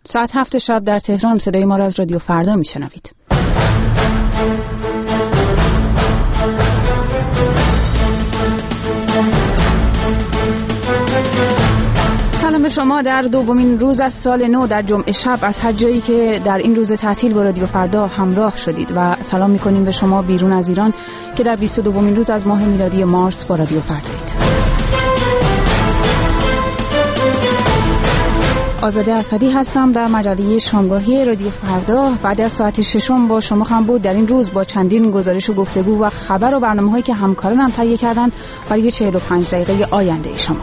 ساعت 7 شب در تهران صدای ما را از رادیو فردا میشنوید. سلام به شما در دومین روز از سال نو در جمعه شب از هر جایی که در این روز تعطیل با رادیو فردا همراه شدید و سلام می‌کنیم به شما بیرون از ایران که در 22مین روز از ماه میلادی مارس با رادیو فردایید. آزاده اسدی هستم در مجله شامگاهی رادیو فردا. بعد از ساعت 6 با شما هم بود در این روز با چندین گزارش و گفتگو و خبر و برنامه‌هایی که همکارانم تهیه کردن برای 45 دقیقه آینده شما.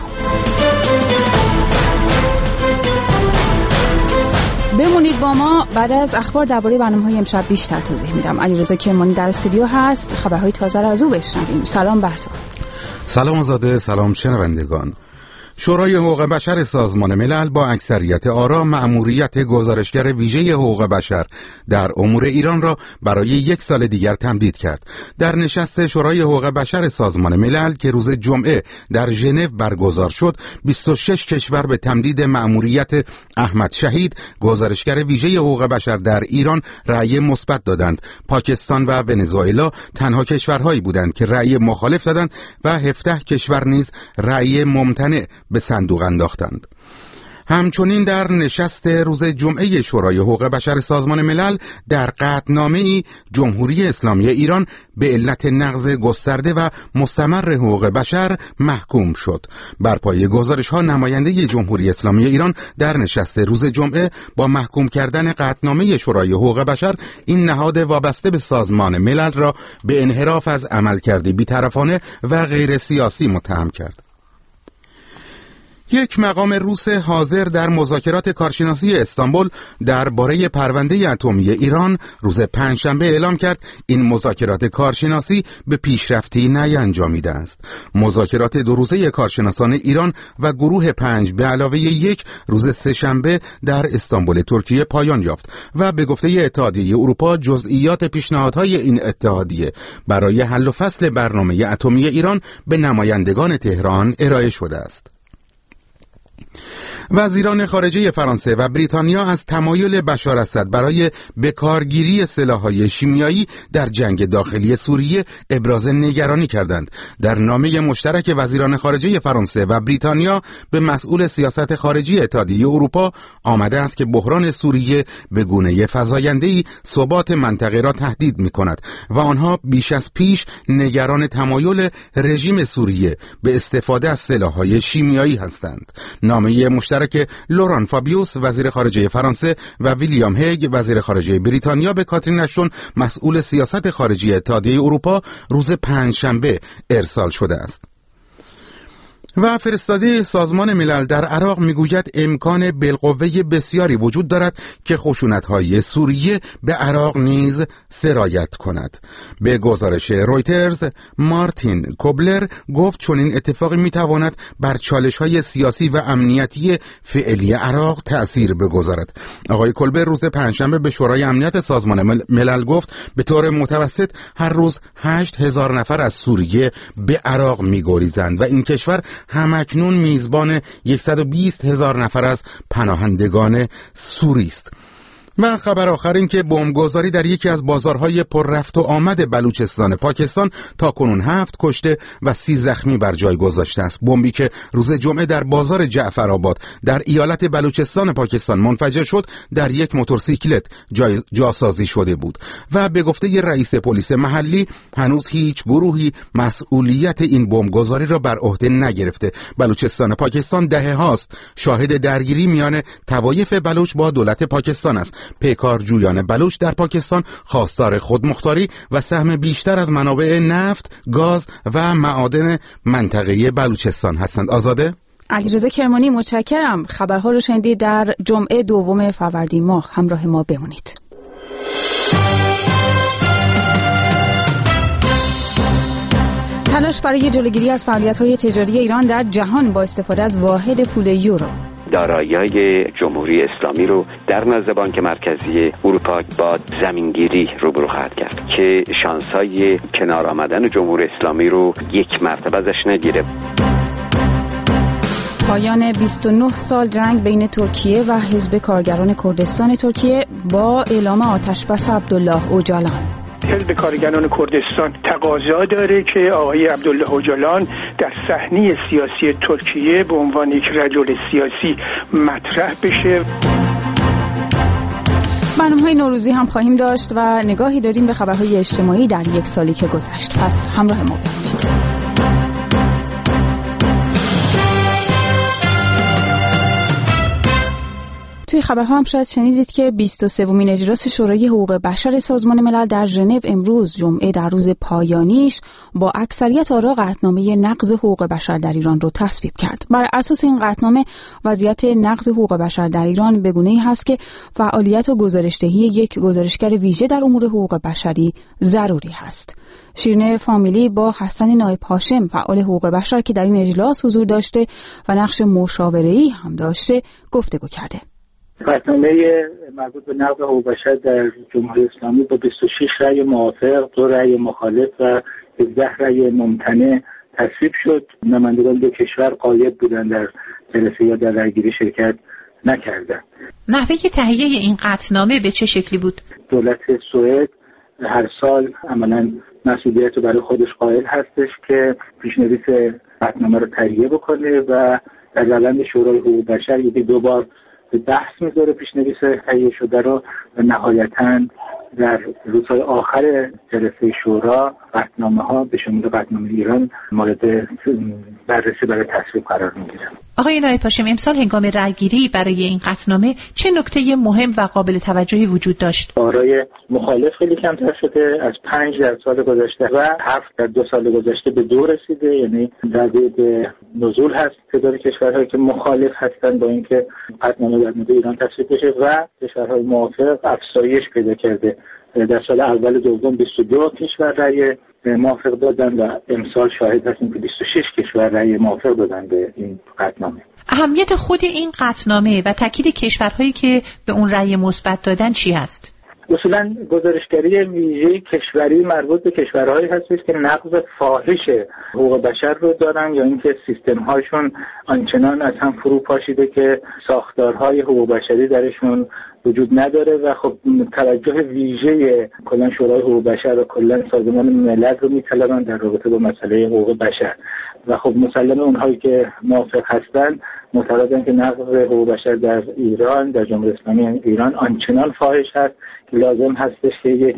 بمونید با ما. بعد از اخبار درباره برنامه‌های امشب بیشتر توضیح میدم. علیرضا کرمانی در استودیو هست. خبرهای تازه را از او بشنویم. سلام بر تو. سلام آزاده، سلام شنوندگان. شورای حقوق بشر سازمان ملل با اکثریت آرا مأموریت گزارشگر ویژه حقوق بشر در امور ایران را برای 1 سال دیگر تمدید کرد. در نشست شورای حقوق بشر سازمان ملل که روز جمعه در ژنو برگزار شد، 26 کشور به تمدید مأموریت احمد شهید گزارشگر ویژه حقوق بشر در ایران رأی مثبت دادند. پاکستان و ونزوئلا تنها کشورهایی بودند که رأی مخالف دادند و 17 کشور نیز رأی ممتنع به صندوق انداختند. همچنین در نشست روز جمعه شورای حقوق بشر سازمان ملل در قطعنامه‌ای جمهوری اسلامی ایران به علت نقض گسترده و مستمر حقوق بشر محکوم شد. بر پایه گزارش‌ها نماینده جمهوری اسلامی ایران در نشست روز جمعه با محکوم کردن قطعنامه شورای حقوق بشر این نهاد وابسته به سازمان ملل را به انحراف از عملکرد بی‌طرفانه و غیر سیاسی متهم کرد. یک مقام روس حاضر در مذاکرات کارشناسی استانبول درباره پرونده اتمی ایران روز پنجشنبه اعلام کرد این مذاکرات کارشناسی به پیشرفتی نینجامیده است. مذاکرات 2 روزه کارشناسان ایران و گروه 5 به علاوه 1 روز سه‌شنبه در استانبول ترکیه پایان یافت و به گفته اتحادیه اروپا جزئیات پیشنهادهای این اتحادیه برای حل و فصل برنامه اتمی ایران به نمایندگان تهران ارائه شده است. وزیران خارجه فرانسه و بریتانیا از تمایل بشار اسد برای بکارگیری سلاح‌های شیمیایی در جنگ داخلی سوریه ابراز نگرانی کردند. در نامه مشترک وزیران خارجه فرانسه و بریتانیا به مسئول سیاست خارجی اتحادیه اروپا آمده است که بحران سوریه به گونه فزاینده‌ای ثبات منطقه را تهدید می‌کند و آنها بیش از پیش نگران تمایل رژیم سوریه به استفاده از سلاح‌های شیمیایی هستند. نامه مشترک لوران فابیوس وزیر خارجه فرانسه و ویلیام هیگ وزیر خارجه بریتانیا به کاترین اشتون مسئول سیاست خارجی اتحادیه اروپا روز پنجشنبه ارسال شده است. و فرستاده سازمان ملل در عراق میگوید امکان بالقوه بسیاری وجود دارد که خشونت‌های سوریه به عراق نیز سرایت کند. به گزارش رویترز، مارتین کوبلر گفت چنین اتفاقی میتواند بر چالش‌های سیاسی و امنیتی فعلی عراق تأثیر بگذارد. آقای کوبلر روز پنجشنبه به شورای امنیت سازمان ملل گفت به طور متوسط هر روز 8000 نفر از سوریه به عراق می‌گریزند و این کشور همکنون میزبان 120,000 نفر از پناهندگان سوری است. و خبر آخر این که بمبگذاری در یکی از بازارهای پر رفت و آمد بلوچستان پاکستان تا کنون 7 کشته و 30 زخمی بر جای گذاشته است. بمبی که روز جمعه در بازار جعفرآباد در ایالت بلوچستان پاکستان منفجر شد در یک موتورسیکلت جاسازی شده بود و به گفته رئیس پلیس محلی هنوز هیچ گروهی مسئولیت این بمبگذاری را بر عهده نگرفته. بلوچستان پاکستان دهه هاست شاهد درگیری میان طوایف بلوچ با دولت پاکستان است. پیکارجویان بلوچ در پاکستان خواستار خودمختاری و سهم بیشتر از منابع نفت، گاز و معادن منطقه بلوچستان هستند. آزاده؟ علیرضا کرمانی متشکرم. خبرها رو شنیدید در جمعه 2 فروردین ماه. همراه ما بمونید. تلاش برای جلوگیری از فعالیت‌های تجاری ایران در جهان با استفاده از واحد پول یورو. دارایی‌های جمهوری اسلامی رو در نزد بانک مرکزی اروپا با زمینگیری روبرو خواهد کرد که شانس‌های کنار آمدن جمهوری اسلامی رو یک مرتبه ازش نگیره. پایان 29 سال جنگ بین ترکیه و حزب کارگران کردستان ترکیه با اعلام آتشبس عبدالله اوجالان. حزب کارگران کردستان تقاضا داره که آقای عبدالله اوجالان در صحنه سیاسی ترکیه به عنوان یک رجل سیاسی مطرح بشه. برنامه‌های نوروزی هم خواهیم داشت و نگاهی دادیم به خبرهای اجتماعی در یک سالی که گذشت. پس همراه ما باشید. توی خبرها هم شاید شنیدید که 23مین اجلاس شورای حقوق بشر سازمان ملل در ژنو امروز جمعه در روز پایانیش با اکثریت آرا قطعنامه نقض حقوق بشر در ایران رو تصویب کرد. بر اساس این قطعنامه وضعیت نقض حقوق بشر در ایران به گونه‌ای هست که فعالیت و گزارش‌دهی یک گزارشگر ویژه در امور حقوق بشری ضروری هست. شیرین فامیلی با حسن نایب هاشم فعال حقوق بشر که در این اجلاس حضور داشته و نقش مشاوره‌ای هم داشته گفتگو کرده. قطعنامه مربوط به نقض حقوق بشر در جمهوری اسلامی با 26 رأی موافق، 2 رأی مخالف و 17 رأی ممتنع تصویب شد. نمایندگان دو کشور غایب بودند در جلسه یا در رأیگیری شرکت نکردند. نحوه تهیه این قطعنامه به چه شکلی بود؟ دولت سوئد هر سال عملاً مسئولیت رو برای خودش قائل هستش که پیشنویس قطعنامه رو تهیه بکنه و در روند شورای حقوق بشر یکی 2 بار بحث می‌ذاره پیشنویس تهیه شده رو و نهایتاً در روزهای آخر جلسه شورا قطعنامه‌ها به شمول قطعنامه ایران مورد بررسی برای تصویب قرار می‌گیرن. آقای نایب هاشم، امسال هنگام رأیگیری برای این قطعنامه چه نکته مهم و قابل توجهی وجود داشت؟ آرای مخالف خیلی کمتر شده، از 5 در سال گذشته و 7 در 2 سال گذشته به 2 رسیده، یعنی در حد نزول هست تعداد کشورهایی که مخالف هستند با اینکه قطعنامه در مورد ایران تصویب بشه و کشورهای موافق افزایش پیدا کرده. در سال اول دوم 22 کشور رأی موافق دادن و امسال شاهد هستیم که 26 کشور رأی موافق دادن به این قطعنامه. اهمیت خود این قطعنامه و تاکید کشورهایی که به اون رأی مثبت دادن چی هست؟ اصولاً گزارشگری ویژه کشوری مربوط به کشورهایی هستش که نقض فاحش حقوق بشر رو دارن یا اینکه سیستم‌هاشون آنچنان از هم فرو پاشیده که ساختارهای حقوق بشری درشون وجود نداره و خب توجه ویژه کلا شورای حقوق بشر و کلا سازمان ملل رو می‌طلبن در رابطه با مسئله حقوق بشر و خب مسلماً اونهایی که موافق هستن معتقدن که نقض حقوق بشر در ایران، در جمهوری اسلامی ایران آنچنان فاحش هست که لازم هستش که یک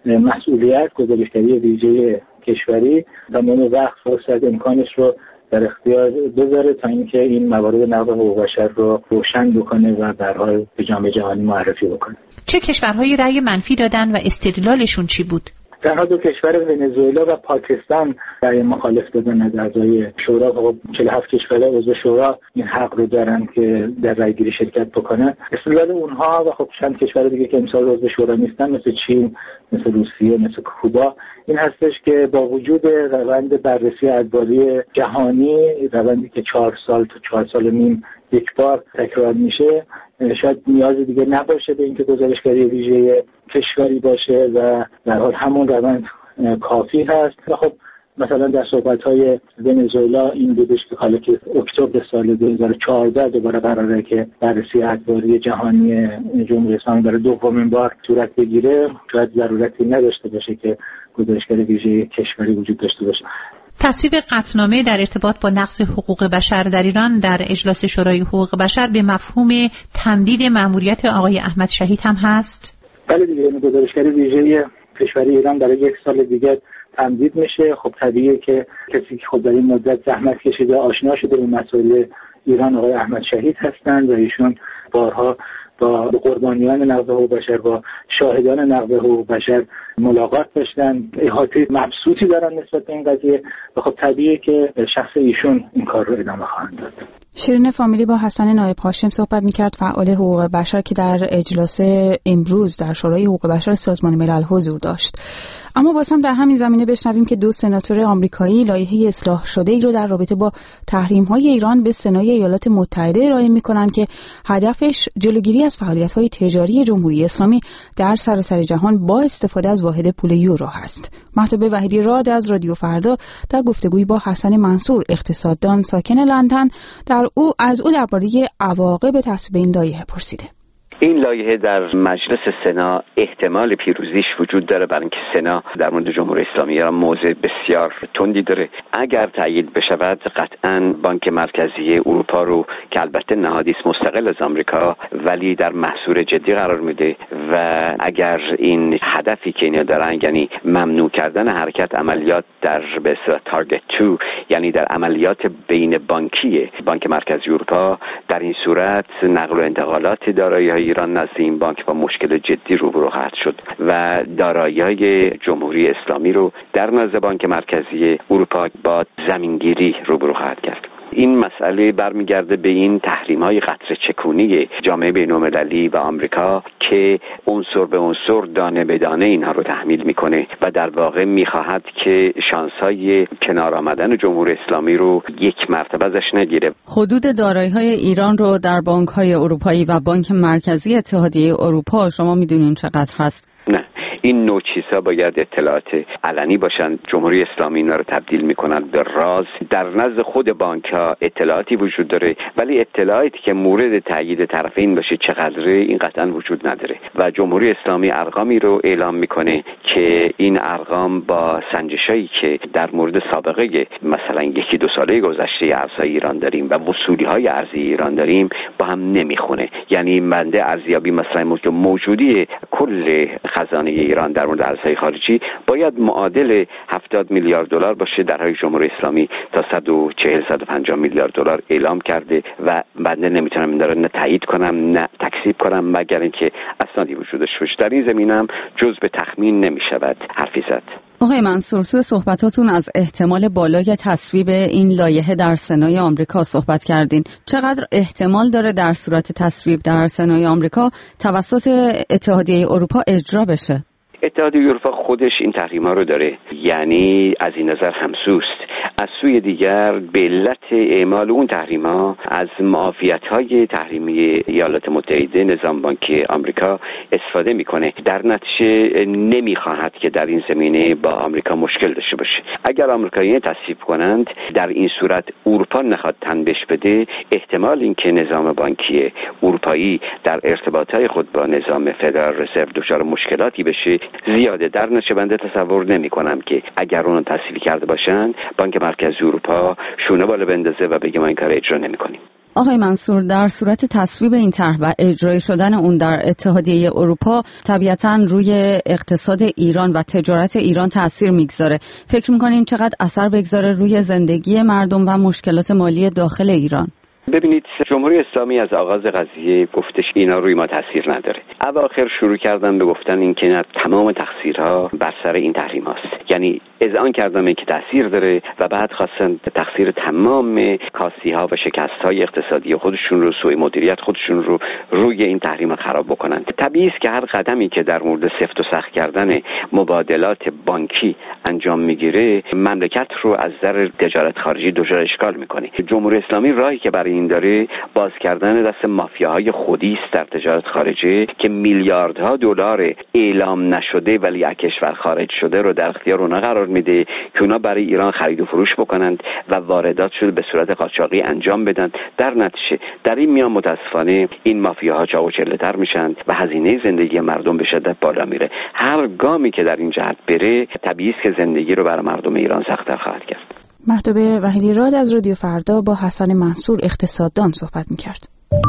مسئولیت گزارشگری ویژه کشوری تمام وقت فرصت امکانش رو در اختیار بذاره تا اینکه این موارد نقض حقوق بشر رو روشن بکنه و در حال به جامعه جهانی معرفی بکنه. چه کشورهایی رأی منفی دادن و استدلالشون چی بود؟ تنها 2 کشور ونزوئلا و پاکستان رأی مخالف دادن از اعضای شورا. خب 47 کشور عضو شورا این حق رو دارن که در رأیگیری شرکت بکنن. استدلال اونها و خب چند کشور دیگه که امسال عضو شورا نیستن مثل چین، مثل روسیه، مثل کوبا این هستش که با وجود روند بررسی ادواری جهانی، روندی که 4 سال تا 4 سال و نیم یک بار تکرار میشه، شاید نیازی دیگه نباشه به اینکه گزارشگری ویژه کشوری باشه و در حال همون روند کافی هست. و خب مثلا در صحبت‌های ونزوئلا این بودش که حالا که اکتبر سال 2014 دوباره قراره که بررسی ادواری جهانی جمهوری اسلامی برای دومین بار صورت بگیره، شاید ضرورتی نداشته باشه که گزارشگری ویژه کشوری وجود داشته باشه. تصویب قطعنامه در ارتباط با نقض حقوق بشر در ایران در اجلاس شورای حقوق بشر به مفهوم تمدید مأموریت آقای احمد شهید هم هست؟ بله دیگه، این گزارشگری ویژه کشوری ایران برای 1 سال دیگه تمدید میشه. خب طبیعیه که کسی که خب در این مدت زحمت کشیده آشنا شده به مسائل ایران آقای احمد شهید هستند و ایشون بارها با قربانیان نقض حقوق بشر، با شاهدان نقض حقوق بشر ملاقات داشتن، احاطه مبسوطی دارن نسبت به این قضیه و خب طبیعیه که شخص ایشون این کار رو ادامه خواهند داد. شیرین فامیلی با حسن نایب هاشم صحبت می‌کرد، فعال حقوق بشر که در اجلاس امروز در شورای حقوق بشر سازمان ملل حضور داشت. اما باز هم در همین زمینه بشنویم که 2 سناتور آمریکایی لایحه اصلاح شده ای رو در رابطه با تحریم‌های ایران به سنای ایالات متحده ارائه می‌کنند که هدفش جلوگیری از فعالیت‌های تجاری جمهوری اسلامی در سراسر جهان با استفاده از واحد پول یورو هست. مهتاب وحیدی راد از رادیو فردا در گفتگویی با حسن منصور اقتصاددان ساکن لندن در از او درباره عواقب تصویب این لایحه پرسیده. این لایحه در مجلس سنا احتمال پیروزیش وجود داره، برای اینکه سنا در مورد جمهوری اسلامی ایران موضع بسیار تندی داره. اگر تایید بشود قطعاً بانک مرکزی اروپا رو که البته نهادی است مستقل از آمریکا ولی در محصور جدی قرار میده و اگر این هدفی که اینا دارن یعنی ممنوع کردن حرکت عملیات در به اصطلاح تارگت 2 یعنی در عملیات بین بانکی بانک مرکزی اروپا، در این صورت نقل و انتقالات دارایی‌های ایران نزد این بانک با مشکل جدی روبرو خواهد شد و دارایی‌های جمهوری اسلامی رو در نزد بانک مرکزی اروپا با زمینگیری روبرو خواهد کرد. این مسئله برمیگرده به این تحریم‌های قطره چکونی جامعه بین‌المللی و آمریکا که عنصر به عنصر دانه به دانه اینها رو تحمیل میکنه و در واقع میخواهد که شانس‌های کنار آمدن جمهوری اسلامی رو یک مرتبه ازش نگیره. حدود دارایی‌های ایران رو در بانک‌های اروپایی و بانک مرکزی اتحادیه اروپا شما میدونین چقدر هست؟ نه، این نوع چیزها باید اطلاعات علنی باشن. جمهوری اسلامی اینا رو تبدیل میکنن به راز. در نزد خود بانک‌ها اطلاعاتی وجود داره ولی اطلاعاتی که مورد تایید طرفین باشه چقدره این قطعا وجود نداره و جمهوری اسلامی ارقامی رو اعلام میکنه که این ارقام با سنجشایی که در مورد سابقه مثلا 1-2 ساله گذشته ارزهای ایران داریم و وصولی‌های ارزی ایران داریم با هم نمیخونه. یعنی بنده ارزیابی مثلا موجودی کل خزانه ایران در مورد ارزهای خارجی باید معادل 70 میلیارد دلار باشه، در حالی جمهوری اسلامی تا 140-150 میلیارد دلار اعلام کرده و بنده نمیتونم این رو نه تایید کنم نه تکذیب کنم مگر اینکه اسنادی وجودش باشه. در این زمینه هم جز به تخمین نمیشود حرفی زد. آقای منصور، توی صحبتاتون از احتمال بالای تصویب این لایحه در سنای آمریکا صحبت کردین. چقدر احتمال داره در صورت تصویب در سنای آمریکا توسط اتحادیه اروپا اجرا بشه؟ اتحادیه اروپا خودش این تحریم‌ها رو داره، یعنی از این نظر همسوست. از سوی دیگر به علت اعمال اون تحریم‌ها از معافیت‌های تحریمی ایالات متحده نظام بانکی آمریکا استفاده می‌کنه. در نتیجه نمی‌خواهد که در این زمینه با آمریکا مشکل داشته باشه. اگر آمریکایی‌ها تصویب کنند در این صورت اروپا نخواد تنبش بده، احتمال اینکه نظام بانکی اروپایی در ارتباطات خود با نظام فدرال رزرو دچار مشکلاتی بشه زیاده. در نتیجه بنده تصور نمی‌کنم که اگر اون تصویب کرده باشند بانک مرکزی اروپا شونه بالا بندازه و بگه ما این کار اجرا نمی‌کنیم. آقای منصور، در صورت تصویب این طرح و اجرای شدن اون در اتحادیه اروپا طبیعتاً روی اقتصاد ایران و تجارت ایران تأثیر میگذاره. فکر می‌کنیم چقدر اثر بگذاره روی زندگی مردم و مشکلات مالی داخل ایران؟ ببینید، جمهوری اسلامی از آغاز قضیه گفتش اینا روی ما تاثیر نداره. اواخر شروع کردن به گفتن این که نه، تمام تقصیرها بر سر این تحریم هاست. یعنی اذعان کردن این که تاثیر داره و بعد خواستن تقصیر تمام کاستی ها و شکست های اقتصادی خودشون رو، سوء مدیریت خودشون رو روی این تحریم خراب بکنن. طبیعی است که هر قدمی که در مورد سفت و سخت کردن مبادلات بانکی انجام میگیره مملکت رو از نظر تجارت خارجی دچار اشکال میکنه. جمهوری اسلامی راهی که برای این داره باز کردن دست مافیاهای خودی است در تجارت خارجی که میلیاردها دلار اعلام نشده ولی از کشور خارج شده رو در اختیار اونها قرار میده که اونا برای ایران خرید و فروش بکنند و واردات شده به صورت قاچاقی انجام بدن. در نتیجه در این میان متاسفانه این مافیاها چاق و چله‌تر میشن و هزینه زندگی مردم به شدت بالا میره. هر گامی که در این جهت بره طبیعی است که زندگی رو برای مردم ایران سخت‌تر خواهد کرد. مهتاب وحیدی راد از رادیو فردا با حسن منصور اقتصاددان صحبت می‌کرد.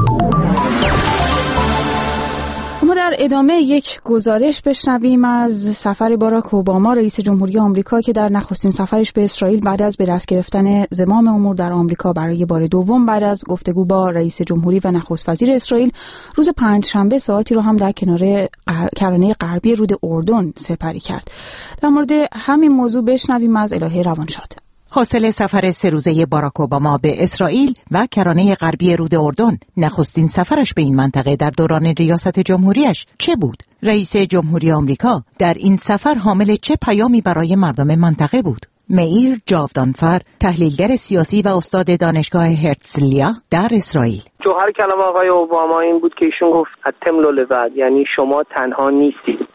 ما در ادامه یک گزارش بشنویم از سفر باراک اوباما رئیس جمهوری آمریکا که در نخستین سفرش به اسرائیل بعد از به دست گرفتن زمام امور در آمریکا برای بار دوم بعد از گفتگو با رئیس جمهوری و نخست وزیر اسرائیل روز پنجشنبه ساعتی رو هم در کرانه غربی رود اردن سپری کرد. در مورد همین موضوع بشنویم از الهه روانشاد. حاصل سفر 3 روزه باراک اوباما به اسرائیل و کرانه غربی رود اردن، نخستین سفرش به این منطقه در دوران ریاست جمهوریش چه بود؟ رئیس جمهوری آمریکا در این سفر حامل چه پیامی برای مردم منطقه بود؟ مئیر جاودانفر، تحلیلگر سیاسی و استاد دانشگاه هرتزلیا در اسرائیل. جوهر کلام آقای اوباما این بود که ایشون گفت اتم لو لبد، یعنی شما تنها نیستید.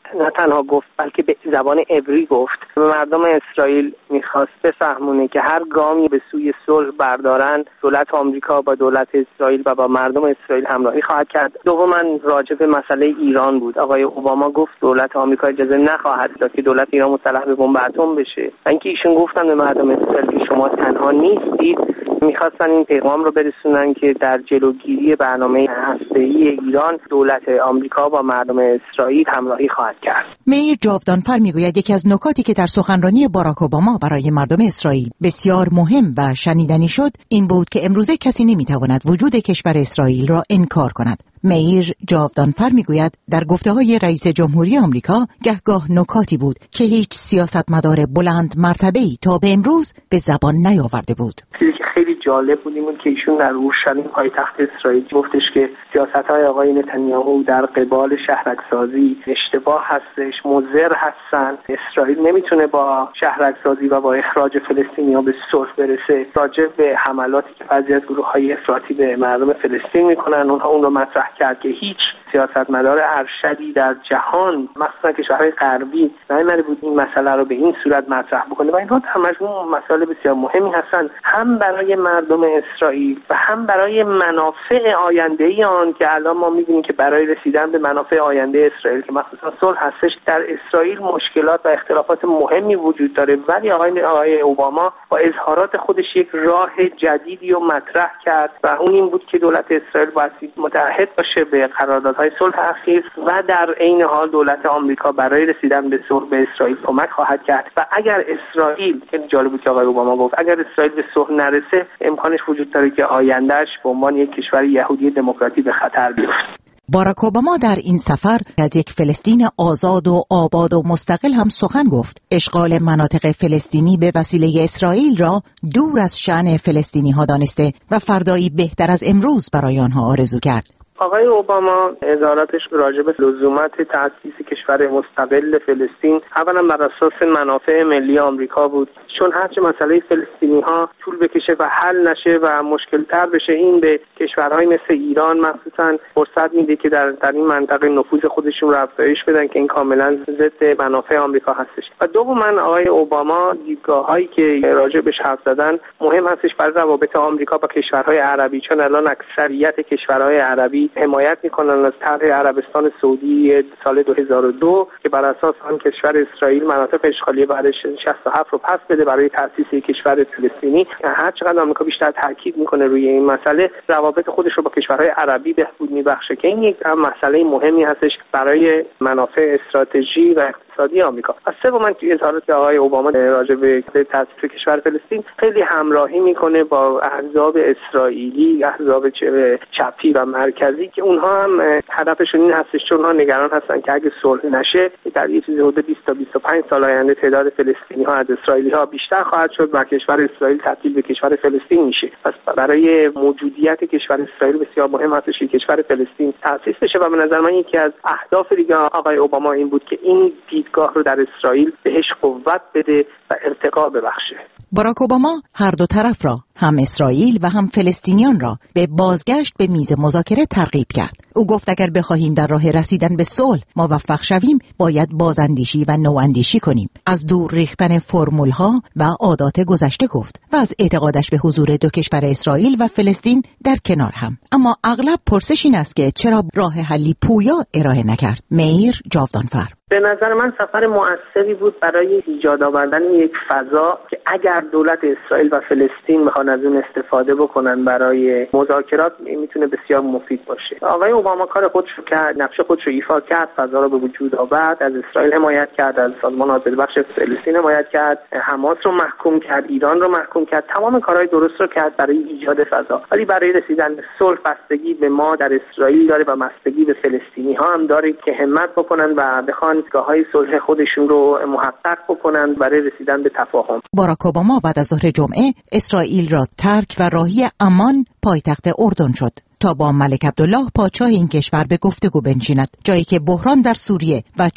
نه تنها گفت بلکه به زبان عبری گفت. به مردم اسرائیل میخواست بفهمونه که هر گامی به سوی صلح بردارن دولت آمریکا با دولت اسرائیل و با مردم اسرائیل همراهی خواهد کرد. دوما راجع به مسئله ایران بود. آقای اوباما گفت دولت آمریکا اجازه نخواهد داد که دولت ایران مسلح به بمب اتم بشه. اینکه ایشون گفتن به مردم اسرائیل که شما تنها نیستید، میخواستن این پیغام رو برسونن که در جلوگیری برنامه هسته‌ای ایران دولت آمریکا با مردم اسرائیل همراهی خواهد کرد. میر جاودانفر میگوید یکی از نکاتی که در سخنرانی باراک اوباما برای مردم اسرائیل بسیار مهم و شنیدنی شد این بود که امروزه کسی نمیتواند وجود کشور اسرائیل را انکار کند. میر جاودانفر میگوید در گفته‌های رئیس جمهوری آمریکا گهگاه نکاتی بود که هیچ سیاستمدار بلند مرتبه‌ای تا به امروز به زبان نیاورده بود. خیلی جالب بود این که ایشون در اورشلیم پایتخت اسرائیل گفتش که سیاست‌های آقای نتانیاهو در قبال شهرک‌سازی اشتباه هستش، مضر هستن. اسرائیل نمیتونه با شهرک‌سازی و با اخراج فلسطینی‌ها به صلح برسه. راجع به حملاتی که بعضی از گروه‌های افراطی به مردم فلسطین میکنن اونها اون رو مطرح کرد که هیچ سیاستمدار ارشدی در جهان مخصوصا کشورهای غربی نیامده بود این مسئله رو به این صورت مطرح بکنه و اینها در مجموع مسائل بسیار مهمی هستند، هم برای مردم اسرائیل و هم برای منافع آینده آن که الان ما می‌بینیم که برای رسیدن به منافع آینده اسرائیل که مخصوصا صلح هستش در اسرائیل مشکلات و اختلافات مهمی وجود داره، ولی آقای اوباما با اظهارات خودش یک راه جدیدی رو مطرح کرد و اون این بود که دولت اسرائیل باید متعهد باشه به قراردادهای صلح اخیر و در عین حال دولت آمریکا برای رسیدن به صلح به اسرائیل کمک خواهد کرد و اگر اسرائیل، خیلی جالب بود که آقای اوباما گفت اگر اسرائیل به صلح نرسه امکانش وجود داره که آیندهش به عنوان یک کشور یهودی دموکراتی به خطر بیفته. باراک اوباما در این سفر از یک فلسطین آزاد و آباد و مستقل هم سخن گفت. اشغال مناطق فلسطینی به وسیله اسرائیل را دور از شأن فلسطینی ها دانسته و فردایی بهتر از امروز برای آنها آرزو کرد. آقای اوباما اظهاراتش راجع به لزومت تأسیس کشور مستقل فلسطین اولا بر اساس منافع ملی آمریکا بود، چون هرچه مسئله فلسطینی ها طول بکشه و حل نشه و مشکل تر بشه این به کشورهای مثل ایران مخصوصا فرصت میده که در این منطقه نفوذ خودشون رو افزایش بدن که این کاملا ضد منافع آمریکا هستش. و دوما آقای اوباما دیدگاه‌هایی که راجع بهش حرف زدن مهم هستش برای روابط آمریکا با کشورهای عربی، چون الان اکثریت کشورهای عربی حمایت میکنن از طرح عربستان سعودی سال 2002 که بر اساس آن کشور اسرائیل مناطق اشغالی بعد 67 رو پس بده برای تأسیس یک کشور فلسطینی. هر چقدر آمریکا بیشتر تاکید میکنه روی این مسئله روابط خودش رو با کشورهای عربی بهبود میبخشه که این یک مسئله مهمی هستش برای منافع استراتژی و اقتصادی آمریکا. از سوم توی اظهارات آقای اوباما راجع به تأسیس کشور فلسطین خیلی همراهی میکنه با احزاب اسرائیلی، احزاب چپی و مرکزی که اونها هم هدفشون این هستش، چون اونها نگران هستن که اگه صلح نشه در یه چیزی حدود 20 تا 25 سال آینده تعداد فلسطینی ها از اسرائیلی ها بیشتر خواهد شد و کشور اسرائیل تبدیل به کشور فلسطین میشه. پس برای موجودیت کشور اسرائیل بسیار مهم هستش که کشور فلسطین تأسیس بشه و به نظر من یکی از اهداف دیگه آقای اوباما این بود که این دیدگاه رو در اسرائیل بهش قوت بده و ارتقا ببخشه. باراک اوباما هر دو طرف را، هم اسرائیل و هم فلسطینیان را، به بازگشت به میز مذاکره ترغیب کرد. او گفت اگر بخواهیم در راه رسیدن به صلح موفق شویم باید بازاندیشی و نواندیشی کنیم. از دور ریختن فرمول‌ها و عادات گذشته گفت و از اعتقادش به حضور دو کشور اسرائیل و فلسطین در کنار هم. اما اغلب پرسش این است که چرا راه حلی پویا ارائه نکرد؟ میر جاودانفر: به نظر من سفر مؤثری بود برای ایجاد آوردن یک فضا که اگر دولت اسرائیل و فلسطین بخوان از اون استفاده بکنن برای مذاکرات میتونه بسیار مفید باشه. آقای اوباما کار خودش رو کرد، نقشه خودش رو ایفا کرد، فضا رو به وجود آورد، از اسرائیل حمایت کرد، از سازمان آزادی‌بخش فلسطین حمایت کرد، حماس رو محکوم کرد، ایران رو محکوم کرد، تمام کارهای درست رو کرد برای ایجاد فضا. ولی برای رسیدن به صلح بستگی به ما در اسرائیل داره و بستگی به فلسطینی‌ها هم داره که همت بکنن و بخوان گاه‌های صلح خودشون رو محقق بکنن برای رسیدن به تفاهم. باراک اوباما بعد از ظهر جمعه اسرائیل را ترک و راهی عمان پایتخت اردن شد تا با ملک عبدالله پادشاه این کشور به گفتگو بنشیند، جایی که بحران در سوریه و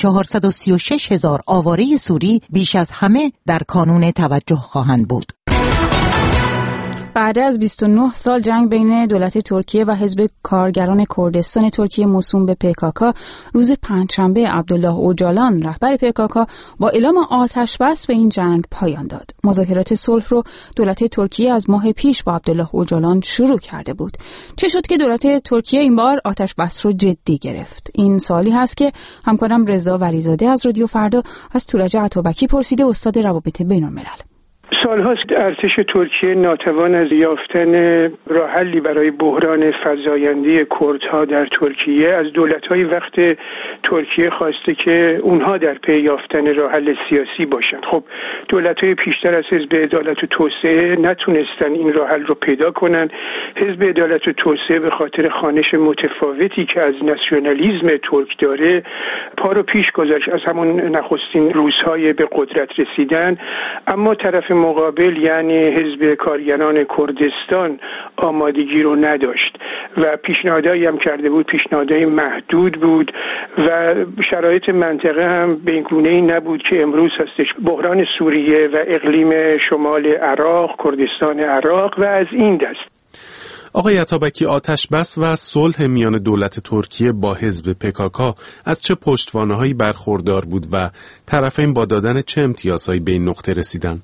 436,000 آواره سوری بیش از همه در کانون توجه خواهند بود. بعد از 29 سال جنگ بین دولت ترکیه و حزب کارگران کردستان ترکیه موسوم به PKK، روز پنجشنبه عبدالله اوجالان رهبر PKK با اعلام آتش بس به این جنگ پایان داد. مذاکرات صلح رو دولت ترکیه از ماه پیش با عبدالله اوجالان شروع کرده بود. چه شد که دولت ترکیه این بار آتش بس رو جدی گرفت؟ این سوالی هست که همکارم رضا ولیزاده از رادیو فردا از تورج عطابکی پرسیده، استاد روابط بین‌الملل. سال‌هاست ارتش ترکیه ناتوان از یافتن راه حلی برای بحران فزاینده کردها در ترکیه از دولت‌های وقت ترکیه خواسته که اونها در پی یافتن راه حل سیاسی باشند. خب دولت‌های پیشتر از حزب عدالت و توسعه نتونستن این راه حل رو پیدا کنن. حزب عدالت و توسعه به خاطر خوانش متفاوتی که از ناسیونالیسم ترک داره پا رو پیش گذاشت از همون نخستین روزهای به قدرت رسیدن، اما طرف مقابل یعنی حزب کارگران کردستان آمادگی رو نداشت و پیشنهادایی هم کرده بود، پیشنهادهای محدود بود و شرایط منطقه هم به این گونه‌ای نبود که امروز هستش. بحران سوریه و اقلیم شمال عراق، کردستان عراق و از این دست. آقای عطابکی، آتش بس و صلح میان دولت ترکیه با حزب PKK از چه پشتوانه‌هایی برخوردار بود و طرفین با دادن چه امتیازهایی به این نقطه رسیدند؟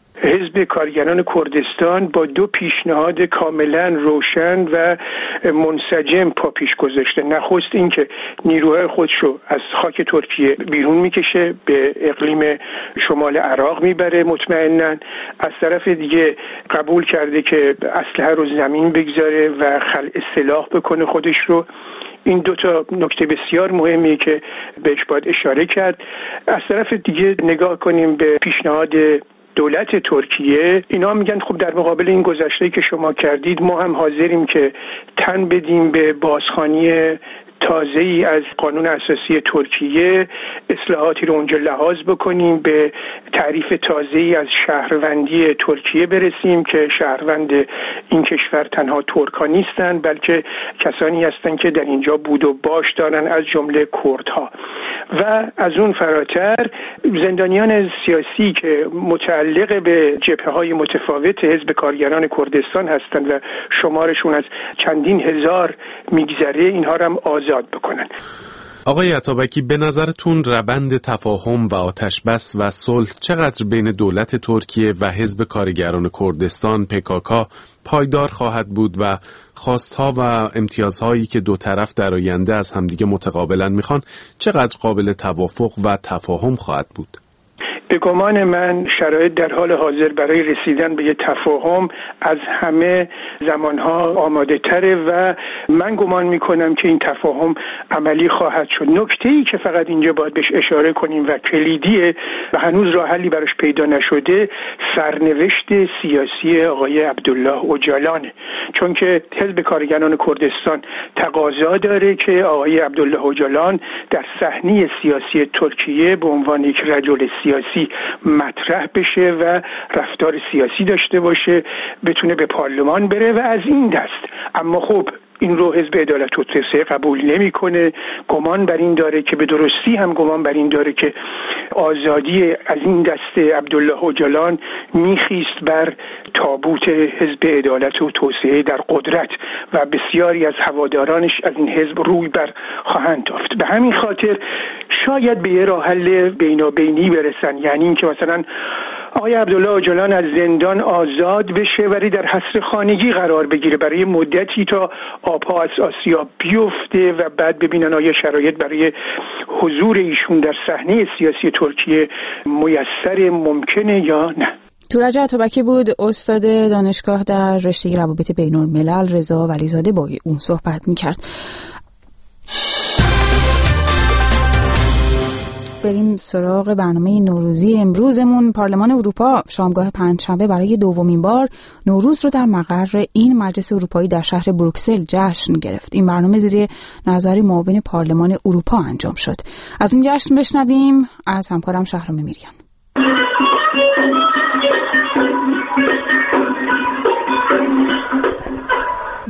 حزب کارگران کردستان با دو پیشنهاد کاملا روشن و منسجم پا پیش گذاشته. نخست این که نیروهای خودشو از خاک ترکیه بیرون میکشه، به اقلیم شمال عراق میبره مطمئناً. از طرف دیگه قبول کرده که اسلحه رو زمین بگذاره و خلع سلاح بکنه خودش رو. این دو تا نکته بسیار مهمیه که بهش باید اشاره کرد. از طرف دیگه نگاه کنیم به پیشنهاد دولت ترکیه، اینا میگن خب در مقابل این گذشته‌ای که شما کردید ما هم حاضریم که تن بدیم به بازخوانی تازه‌ای از قانون اساسی ترکیه، اصلاحاتی رو اونجا لحاظ بکنیم، به تعریف تازه‌ای از شهروندی ترکیه برسیم که شهروند این کشور تنها ترک‌ها نیستن بلکه کسانی هستند که در اینجا بود و باش دارن، از جمله کردها. و از اون فراتر زندانیان سیاسی که متعلق به جبهه‌های متفاوت حزب کارگران کردستان هستند و شمارشون از چندین هزار میگذره، اینها رو هم آزاد بکنن. آقای عطابکی، به نظرتون روند تفاهم و آتش بس و صلح چقدر بین دولت ترکیه و حزب کارگران کردستان PKK پایدار خواهد بود و خواستها و امتیازهایی که دو طرف در آینده از همدیگه متقابلا میخوان چقدر قابل توافق و تفاهم خواهد بود؟ به گمان من شرایط در حال حاضر برای رسیدن به یه تفاهم از همه زمانها آماده تره و من گمان میکنم که این تفاهم عملی خواهد شد. نکته‌ای که فقط اینجا باید بهش اشاره کنیم و کلیدیه و هنوز راه حلی براش پیدا نشده، سرنوشت سیاسی آقای عبدالله اوجالانه. چون که حزب کارگران کردستان تقاضا داره که آقای عبدالله اوجالان در صحنه سیاسی ترکیه به عنوان یک رجل سیاسی مطرح بشه و رفتار سیاسی داشته باشه، بتونه به پارلمان بره و از این دست. اما خب این رو حزب عدالت و توسعه قبول نمیکنه. گمان بر این داره که به درستی هم گمان بر این داره که آزادی از این دست عبدالله اوجالان میخیست بر تابوت حزب عدالت و توسعه در قدرت و بسیاری از هوادارانش از این حزب روی بر خواهند تافت. به همین خاطر شاید به یه راه حل بینابینی برسن، یعنی این که مثلا آقای عبدالله اوجالان از زندان آزاد بشه ولی در حصر خانگی قرار بگیره برای مدتی تا آبها از آسیا بیفته و بعد ببینن آیا شرایط برای حضور ایشون در صحنه سیاسی ترکیه میسر ممکنه یا نه. تورج عطابکی بود، استاد دانشگاه در رشته روابط بین‌الملل. رضا ولیزاده با اون صحبت می‌کرد. بریم سراغ برنامه نوروزی امروزمون. پارلمان اروپا شامگاه پنجشنبه برای دومین بار نوروز رو در مقر این مجلس اروپایی در شهر بروکسل جشن گرفت. این برنامه زیر نظر معاون پارلمان اروپا انجام شد. از این جشن بشنویم از همکارم شهرام میریان.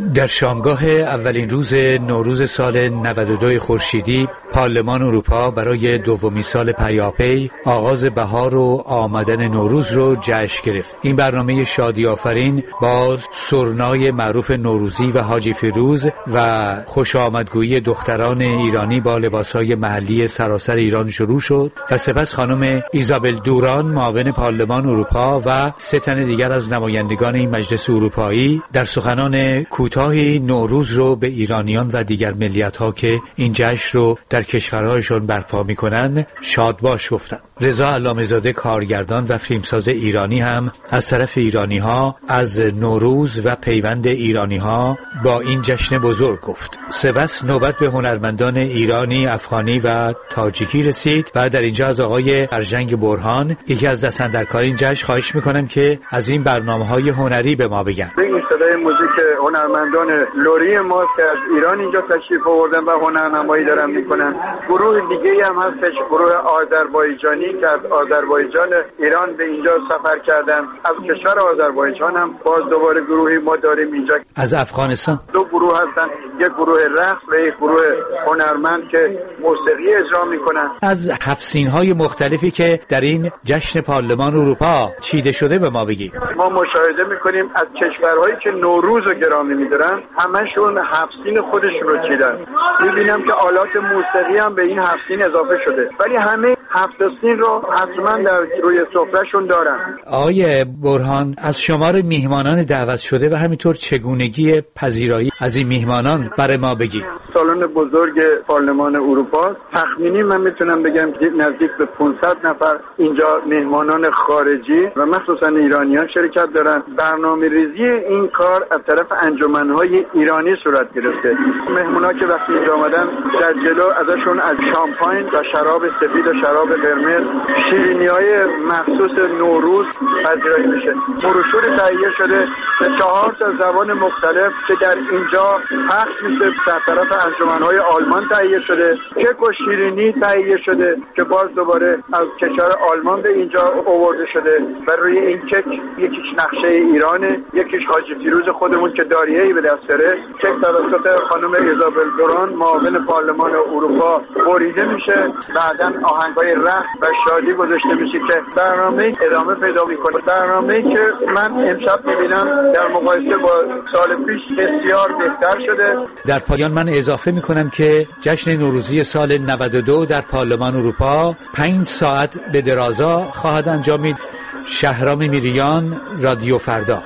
در شامگاه اولین روز نوروز سال 92 خورشیدی پارلمان اروپا برای دومین سال پیاپی آغاز بهار و آمدن نوروز رو جشن گرفت. این برنامه شادی آفرین با سرنای معروف نوروزی و حاجی فیروز و خوش آمدگویی دختران ایرانی با لباسهای محلی سراسر ایران شروع شد و سپس خانم ایزابل دوران معاون پارلمان اروپا و 3 تن دیگر از نمایندگان این مجلس اروپایی در سخنان کوتاهی نوروز رو به ایرانیان و دیگر ملیت‌ها که این جشن رو در کشورهایشون برپا می‌کنند شاد باش گفتند. رضا علامه‌زاده کارگردان و فیلمساز ایرانی هم از طرف ایرانی‌ها از نوروز و پیوند ایرانی‌ها با این جشن بزرگ گفت. سپس نوبت به هنرمندان ایرانی، افغانی و تاجیکی رسید و در اینجا از آقای ارژنگ برهان یکی از دست‌اندرکاران جشن خواهش می‌کنم که از این برنامه‌های هنری به ما بگن. این صدای موزیک هنرمندان لوری ما که از ایران اینجا تشریف آوردن و هنرنمایی دارن میکنن. گروه دیگه هم هستش، گروه آذربایجانی که از آذربایجان ایران به اینجا سفر کردن. از کشور آذربایجان هم باز دوباره گروهی ما داریم اینجا. از افغانستان 2 گروه هستن، یک گروه رقص و یک گروه هنرمند که موسیقی اجرا میکنن. از 7 سین‌های مختلفی که در این جشن پارلمان اروپا چیده شده به ما بگید. ما مشاهده میکنیم از کشورهایی که نوروز رو گرامی میدارن همشون 7 سین خودشون رو چیدن. میبینم که آلات موسیقی هم به این 7 سین اضافه شده، ولی همه 7 سین رو حتما در روی سفرهشون دارن. آقای برهان، از شمار میهمانان دعوت شده و همینطور چگونگی پذیرایی از این میهمانان برای ما بگید. سالن بزرگ پارلمان اروپا تخمینی من میتونم بگم که نزدیک به 500 نفر اینجا میهمانان خارجی و مخصوصا ایرانیان شرکت دارن. برنامه‌ریزی این کار از طرف انجمن‌های ایرانی صورت گرفته. مهمونا که وقتی اینجا آمدن در جلو ازشون از شامپاین و شراب سفید و شراب قرمز، شیرینی‌های مخصوص نوروز پذیرایی میشه. بروشوری تهیه شده به 4 زبان مختلف که در اینجا پخش میشه. در طرف انجمن‌های آلمان تهیه شده. کیک و شیرینی تهیه شده که باز دوباره از کشور آلمان به اینجا آورده شده و روی این کیک یکیش نقشه ایرانه، یکیش حاجی فیروز خودمون که داریه‌ای به دست داره. کیک توسط خانم ایزابل دوران معاون پارلمان اروپا بریده میشه، بعداً آهنگ‌های رقص و شادی گذاشته میشه که برنامه ادامه پیدا میکنه. برنامه‌ای که من امشب میبینم در مقایسه با سال پیش بسیار بهتر شده. در پایان من اضافه میکنم که جشن نوروزی سال 92 در پارلمان اروپا 5 ساعت به درازا خواهد انجامید. شهرام میریان، رادیو فردا.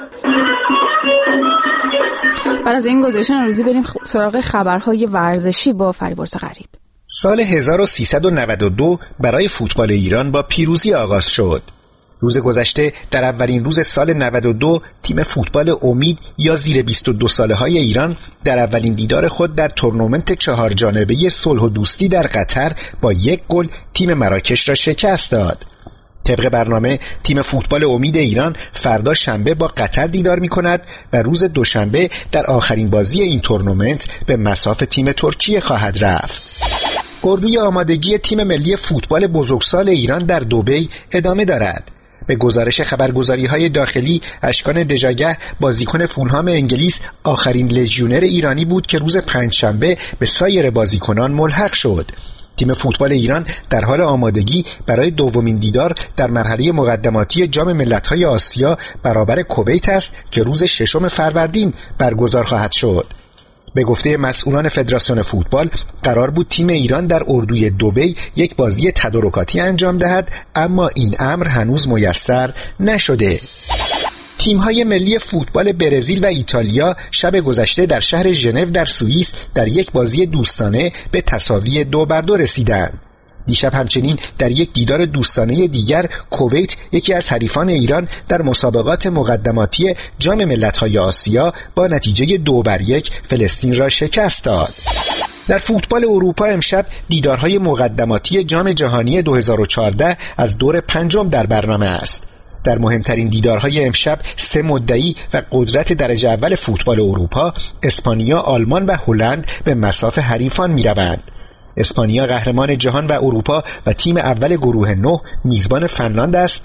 بعد از این گزارش نوروزی بریم سراغ خبرهای ورزشی با فریبرز غریب. سال 1392 برای فوتبال ایران با پیروزی آغاز شد. روز گذشته در اولین روز سال 92 تیم فوتبال امید یا زیر 22 ساله های ایران در اولین دیدار خود در تورنمنت 4 جانبه صلح و دوستی در قطر با 1 گل تیم مراکش را شکست داد. طبق برنامه تیم فوتبال امید ایران فردا شنبه با قطر دیدار می کند و روز دوشنبه در آخرین بازی این تورنمنت به مصاف تیم ترکیه خواهد رفت. اردوی آمادگی تیم ملی فوتبال بزرگسال ایران در دبی ادامه دارد. به گزارش خبرگزاری‌های داخلی، اشکان دژاگه بازیکن فولهام انگلیس آخرین لژیونر ایرانی بود که روز پنجشنبه به سایر بازیکنان ملحق شد. تیم فوتبال ایران در حال آمادگی برای دومین دیدار در مرحله مقدماتی جام ملت‌های آسیا برابر کویت است که روز 6 فروردین برگزار خواهد شد. به گفته مسئولان فدراسیون فوتبال قرار بود تیم ایران در اردوی دبی یک بازی تدارکاتی انجام دهد، اما این امر هنوز میسر نشده. تیم‌های ملی فوتبال برزیل و ایتالیا شب گذشته در شهر ژنو در سوئیس در یک بازی دوستانه به تساوی 2-2 رسیدند. دیشب همچنین در یک دیدار دوستانه دیگر کویت یکی از حریفان ایران در مسابقات مقدماتی جام ملت‌های آسیا با نتیجه 2-1 فلسطین را شکست داد. در فوتبال اروپا امشب دیدارهای مقدماتی جام جهانی 2014 از دور 5 در برنامه است. در مهمترین دیدارهای امشب 3 مدعی و قدرت درجه اول فوتبال اروپا، اسپانیا، آلمان و هلند به مصاف حریفان می‌روند. اسپانیا قهرمان جهان و اروپا و تیم اول گروه 9 میزبان فنلاند است.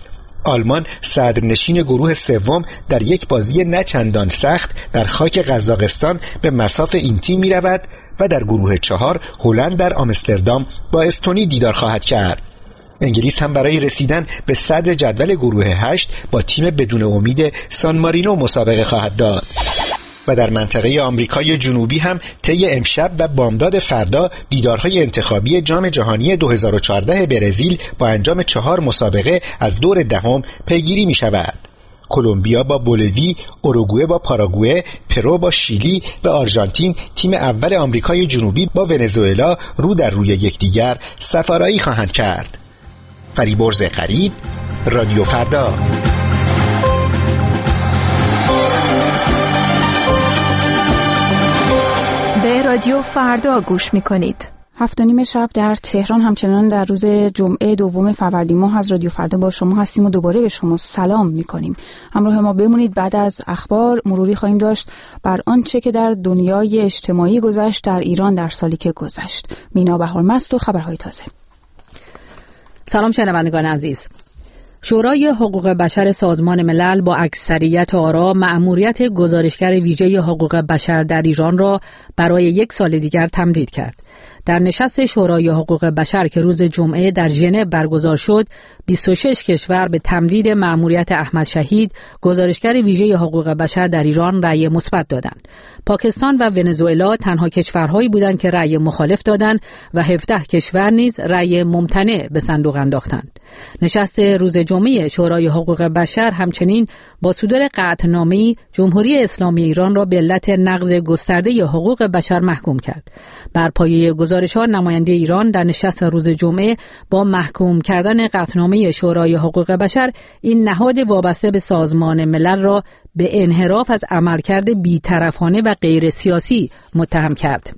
آلمان صدرنشین گروه سوم در یک بازی نچندان سخت در خاک قزاقستان به مصاف این تیم می رود و در گروه 4 هلند در آمستردام با استونی دیدار خواهد کرد. انگلیس هم برای رسیدن به صدر جدول گروه 8 با تیم بدون امید سان مارینو مسابقه خواهد داد. و در منطقه آمریکای جنوبی هم طی امشب و بامداد فردا دیدارهای انتخابی جام جهانی 2014 برزیل با انجام 4 مسابقه از دور دهم پیگیری می شود. کلمبیا با بولیوی، اوروگوئه با پاراگوئه، پرو با شیلی و آرژانتین تیم اول آمریکای جنوبی با ونزوئلا رو در روی یکدیگر سفارایی خواهند کرد. فریبرز قریب، رادیو فردا. به رادیو فردا گوش می‌کنید. 7:30 شب در تهران همچنان در روز جمعه 2 فروردین ماه از رادیو فردا با شما هستیم و دوباره به شما سلام می‌کنیم. همراه ما بمونید. بعد از اخبار مروری خواهیم داشت بر آنچه که در دنیای اجتماعی گذشت در ایران در سالی که گذشت. مینا بهارمست و خبرهای تازه. سلام شنوندگان عزیز. شورای حقوق بشر سازمان ملل با اکثریت آرا مأموریت گزارشگر ویژه حقوق بشر در ایران را برای 1 سال دیگر تمدید کرد. در نشست شورای حقوق بشر که روز جمعه در ژنو برگزار شد، 26 کشور به تمدید مأموریت احمد شهید گزارشگر ویژه حقوق بشر در ایران رأی مثبت دادند. پاکستان و ونزوئلا تنها کشورهایی بودند که رأی مخالف دادند و 17 کشور نیز رأی ممتنع به صندوق انداختند. نشست روز جمعه شورای حقوق بشر همچنین با صدور قطعنامه‌ای جمهوری اسلامی ایران را به علت نقض گسترده حقوق بشر محکوم کرد. بر پایه گزارش‌ها نماینده ایران در نشست روز جمعه با محکوم کردن قطعنامه شورای حقوق بشر این نهاد وابسته به سازمان ملل را به انحراف از عملکرد بی‌طرفانه و غیر سیاسی متهم کرد.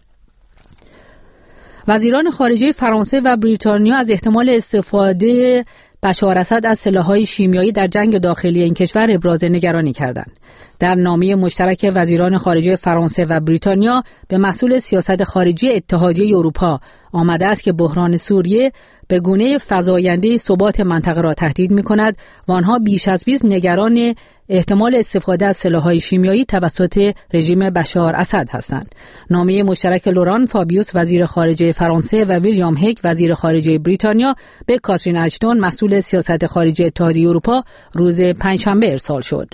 وزیران خارجه فرانسه و بریتانیا از احتمال استفاده بشار اسد از سلاح‌های شیمیایی در جنگ داخلی این کشور ابراز نگرانی کردند. در نامه مشترک وزیران خارجه فرانسه و بریتانیا به مسئول سیاست خارجی اتحادیه اروپا آمده است که بحران سوریه به گونه فزاینده ثبات منطقه را تهدید می‌کند و آنها بیش از پیش نگران احتمال استفاده از سلاح‌های شیمیایی توسط رژیم بشار اسد هستند. نامه مشترک لوران فابیوس وزیر خارجه فرانسه و ویلیام هیگ وزیر خارجه بریتانیا به کاترین اشتون مسئول سیاست خارجی اتحادیه اروپا روز پنجشنبه ارسال شد.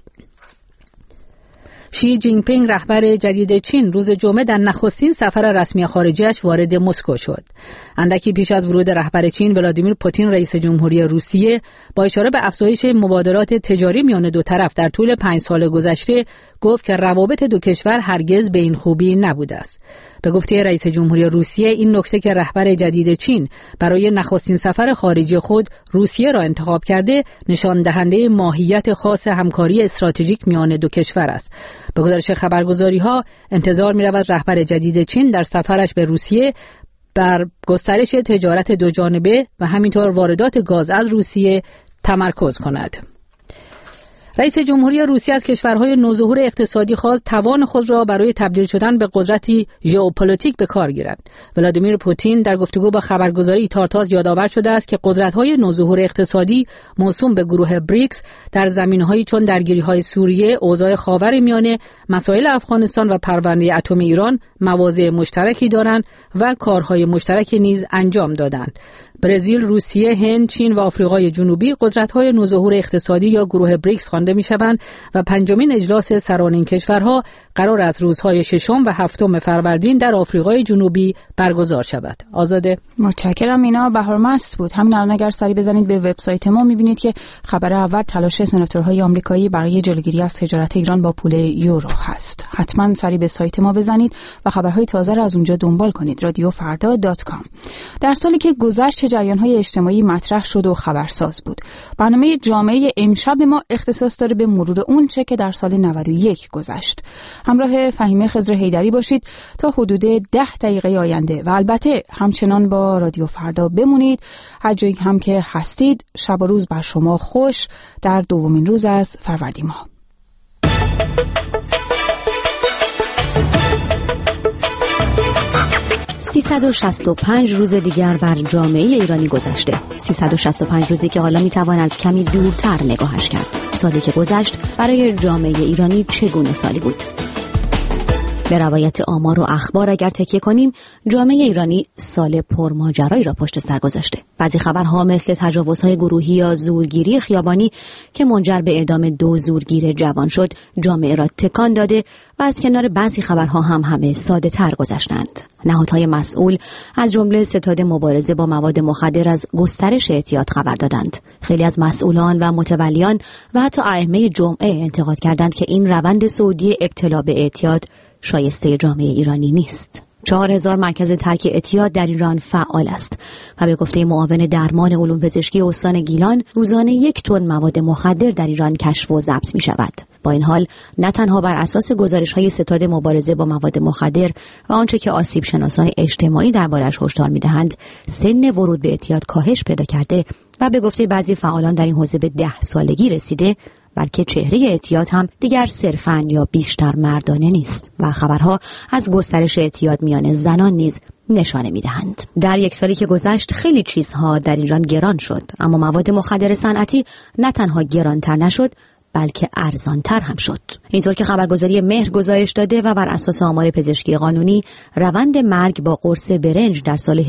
شی جین پینگ رهبر جدید چین روز جمعه در نخستین سفر رسمی خارجیش وارد مسکو شد. اندکی پیش از ورود رهبر چین ولادیمیر پوتین رئیس جمهوری روسیه با اشاره به افزایش مبادلات تجاری میان دو طرف در طول 5 سال گذشته گفت که روابط دو کشور هرگز به این خوبی نبوده است. به گفته رئیس جمهوری روسیه این نکته که رهبر جدید چین برای نخستین سفر خارجی خود روسیه را انتخاب کرده نشان دهنده ماهیت خاص همکاری استراتژیک میان دو کشور است. به گزارش خبرگزاری‌ها انتظار می‌رود رهبر جدید چین در سفرش به روسیه بر گسترش تجارت دو جانبه و همینطور واردات گاز از روسیه تمرکز کند. رئیس جمهوری روسیه از کشورهای نوظهور اقتصادی خواست توان خود را برای تبدیل شدن به قدرتی ژئوپلیتیک به کار گیرد. ولادیمیر پوتین در گفتگو با خبرگزاری تارتاس یادآور شده است که قدرت‌های نوظهور اقتصادی موسوم به گروه بریکس در زمینه‌هایی چون درگیری‌های سوریه، اوضاع خاورمیانه، مسائل افغانستان و پرونده اتم ایران مواضع مشترکی دارند و کارهای مشترکی نیز انجام دادند. برزیل، روسیه، هند، چین و آفریقای جنوبی قدرت‌های نوظهور اقتصادی یا گروه بریکس خوانده می‌شوند و 5مین اجلاس سران این کشورها قرار است روزهای 6 و 7 فروردین در آفریقای جنوبی برگزار شود. آزاده. متشکرم. اینا بهارمست بود. همین الان اگر سری بزنید به وبسایت ما می‌بینید که خبر اول تلاش سناتورهای آمریکایی برای جلوگیری از تجارت ایران با پول یورو هست. حتما سری به سایت ما بزنید و خبرهای تازه را از اونجا دنبال کنید. radiofarda.com. در سالی که گذشت جریان‌های اجتماعی مطرح شد و خبرساز بود. برنامه جامعه امشب ما اختصاص داره به مرور اون چه که در سال 91 گذشت. همراه فهیمه خضر حیدری باشید تا حدود 10 دقیقه آینده و البته همچنان با رادیو فردا بمونید. هر جایی هم که هستید شب و روز بر شما خوش در 2مین روز از فروردین ماه. 365 روز دیگر بر جامعه ایرانی گذشته. 365 روزی که حالا میتوان از کمی دورتر نگاهش کرد. سالی که گذشت برای جامعه ایرانی چگونه سالی بود؟ به روایت آمار و اخبار اگر تکیه کنیم، جامعه ایرانی سال پرماجرایی را پشت سر گذاشته. بعضی خبرها مثل تجاوزهای گروهی یا زورگیری خیابانی که منجر به اعدام 2 زورگیر جوان شد، جامعه را تکان داده و از کنار بعضی خبرها هم همه ساده تر گذشتند. نهادهای مسئول از جمله ستاد مبارزه با مواد مخدر از گسترش اعتیاد خبر دادند. خیلی از مسئولان و متولیان و حتی ائمه جمعه انتقاد کردند که این روند صعودی ابتلا به اعتیاد شایسته جامعه ایرانی نیست. 4000 مرکز ترک اعتیاد در ایران فعال است و به گفته معاون درمان علوم پزشکی استان گیلان روزانه 1 تن مواد مخدر در ایران کشف و ضبط می شود. با این حال نه تنها بر اساس گزارش‌های ستاد مبارزه با مواد مخدر و آنچه که آسیب شناسان اجتماعی دربارش هشدار می‌دهند، سن ورود به اعتیاد کاهش پیدا کرده و به گفته بعضی فعالان در این حوزه به 10 سالگی رسیده، بلکه چهره اعتیاد هم دیگر صرفاً یا بیشتر مردانه نیست و خبرها از گسترش اعتیاد میان زنان نیز نشانه می‌دهند. در 1 سالی که گذشت خیلی چیزها در ایران گران شد، اما مواد مخدر صنعتی نه تنها گرانتر نشد بلکه ارزانتر هم شد. اینطور که خبرگزاری مهر گزارش داده و بر اساس آمار پزشکی قانونی، روند مرگ با قرص برنج در سال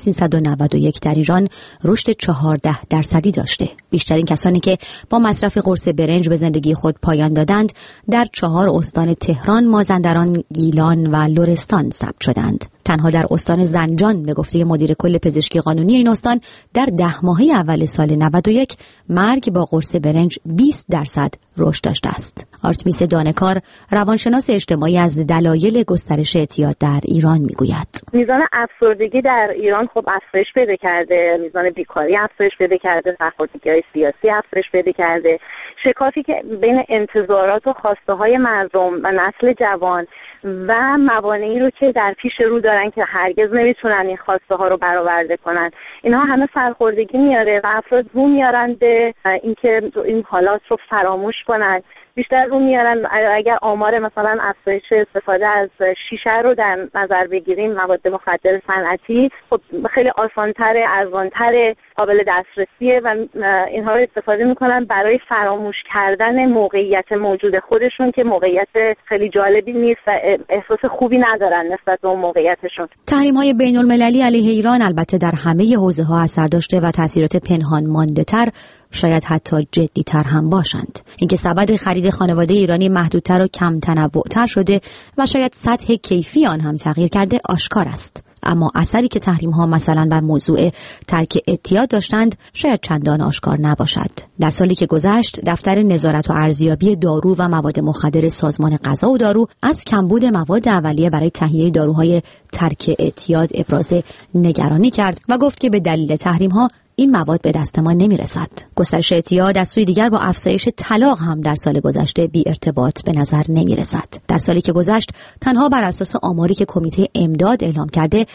1391 در ایران رشد 14% داشته. بیشترین کسانی که با مصرف قرص برنج به زندگی خود پایان دادند در 4 استان تهران، مازندران، گیلان و لرستان ثبت شدند. تنها در استان زنجان به گفته مدیر کل پزشکی قانونی این استان در 10 ماهه اول سال 91 مرگ با قرص برنج 20% رشد داشته است. آرتمیس دانکار، روانشناس اجتماعی، از دلایل گسترش اعتیاد در ایران میگوید: میزان افسردگی در ایران خب افزایش پیدا کرده، میزان بیکاری افزایش پیدا کرده، سرخوردگی‌های سیاسی افزایش پیدا کرده، شکافی که بین انتظارات و خواسته‌های مردم و نسل جوان و موانعی رو که در پیش رو دارن که هرگز نمیتونن این خواسته ها رو برآورده کنن، اینها همه سرخوردگی میاره و افراد رو میارن به اینکه این حالات رو فراموش کنن. بیشتر رو میارن اگر آمار مثلا افزایش استفاده از شیشه رو در نظر بگیریم، مواد مخدر صنعتی، خب خیلی آسان‌تره، ارزان‌تره، قابل دسترسیه و اینها رو استفاده میکنن برای فراموش کردن موقعیت موجود خودشون که موقعیت خیلی جالبی نیست و احساس خوبی ندارن نسبت به اون موقعیتشون. تحریم‌های بین‌المللی علیه ایران البته در همه حوزه‌ها اثر داشته و تاثیرات پنهان مانده‌تر، شاید حتی جدی‌تر هم باشند. اینکه سبد خرید خانواده ایرانی محدودتر و کم تنوع‌تر شده و شاید سطح کیفی آن هم تغییر کرده آشکار است. اما اثری که تحریم‌ها مثلا بر موضوع ترک اعتیاد داشتند شاید چندان آشکار نباشد. در سالی که گذشت، دفتر نظارت و ارزیابی دارو و مواد مخدر سازمان غذا و دارو از کمبود مواد اولیه برای تهیه داروهای ترک اعتیاد ابراز نگرانی کرد و گفت که به دلیل تحریم‌ها این مواد به دست ما نمیرسد. گسترش اعتیاد از سوی دیگر با افزایش طلاق هم در سال گذشته بی ارتباط به نظر نمیرسد. در سالی که گذشت تنها بر اساس آماری که کمیته امداد اعلام کرده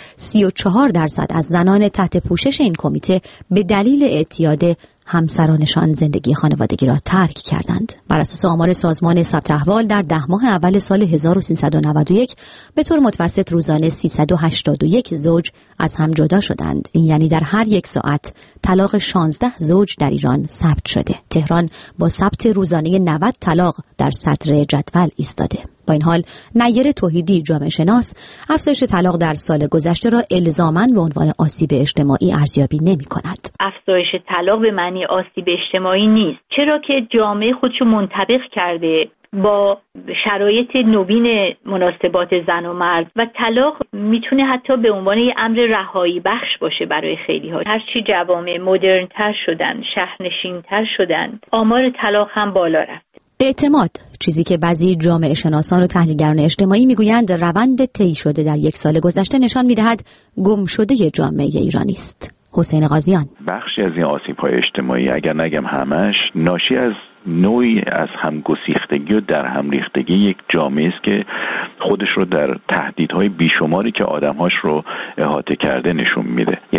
34% از زنان تحت پوشش این کمیته به دلیل اعتیاد همسرانشان زندگی خانوادگی را ترک کردند. بر اساس آمار سازمان ثبت احوال در 10 ماه اول سال 1391 به طور متوسط روزانه 381 زوج از هم جدا شدند. این یعنی در هر 1 ساعت طلاق 16 زوج در ایران ثبت شده. تهران با ثبت روزانه 90 طلاق در صدر جدول ایستاده. با این حال نیر توحیدی، جامعه شناس، افزایش طلاق در سال گذشته را الزاماً به عنوان آسیب اجتماعی ارزیابی نمی‌کند. افزایش طلاق به معنی آسیب اجتماعی نیست، چرا که جامعه خودشو منطبق کرده با شرایط نوین مناسبات زن و مرد و طلاق میتونه حتی به عنوان یه امر رهایی بخش باشه برای خیلی ها. هرچی جوامع مدرن‌تر شدن، شهرنشین‌تر شدن، آمار طلاق هم بالا رفت. اعتماد، چیزی که بعضی جامعه شناسان و تحلیلگران اجتماعی میگویند روند طی شده در 1 سال گذشته نشان میدهد گم شده جامعه ایرانی است. حسین قاضیان: بخشی از این آسیب‌های اجتماعی، اگر نگم همش، ناشی از نوعی از همگسیختگی و در هم ریختگی یک جامعه است که خودش رو در تهدیدهای بیشماری که آدم‌هاش رو احاطه کرده نشون میده.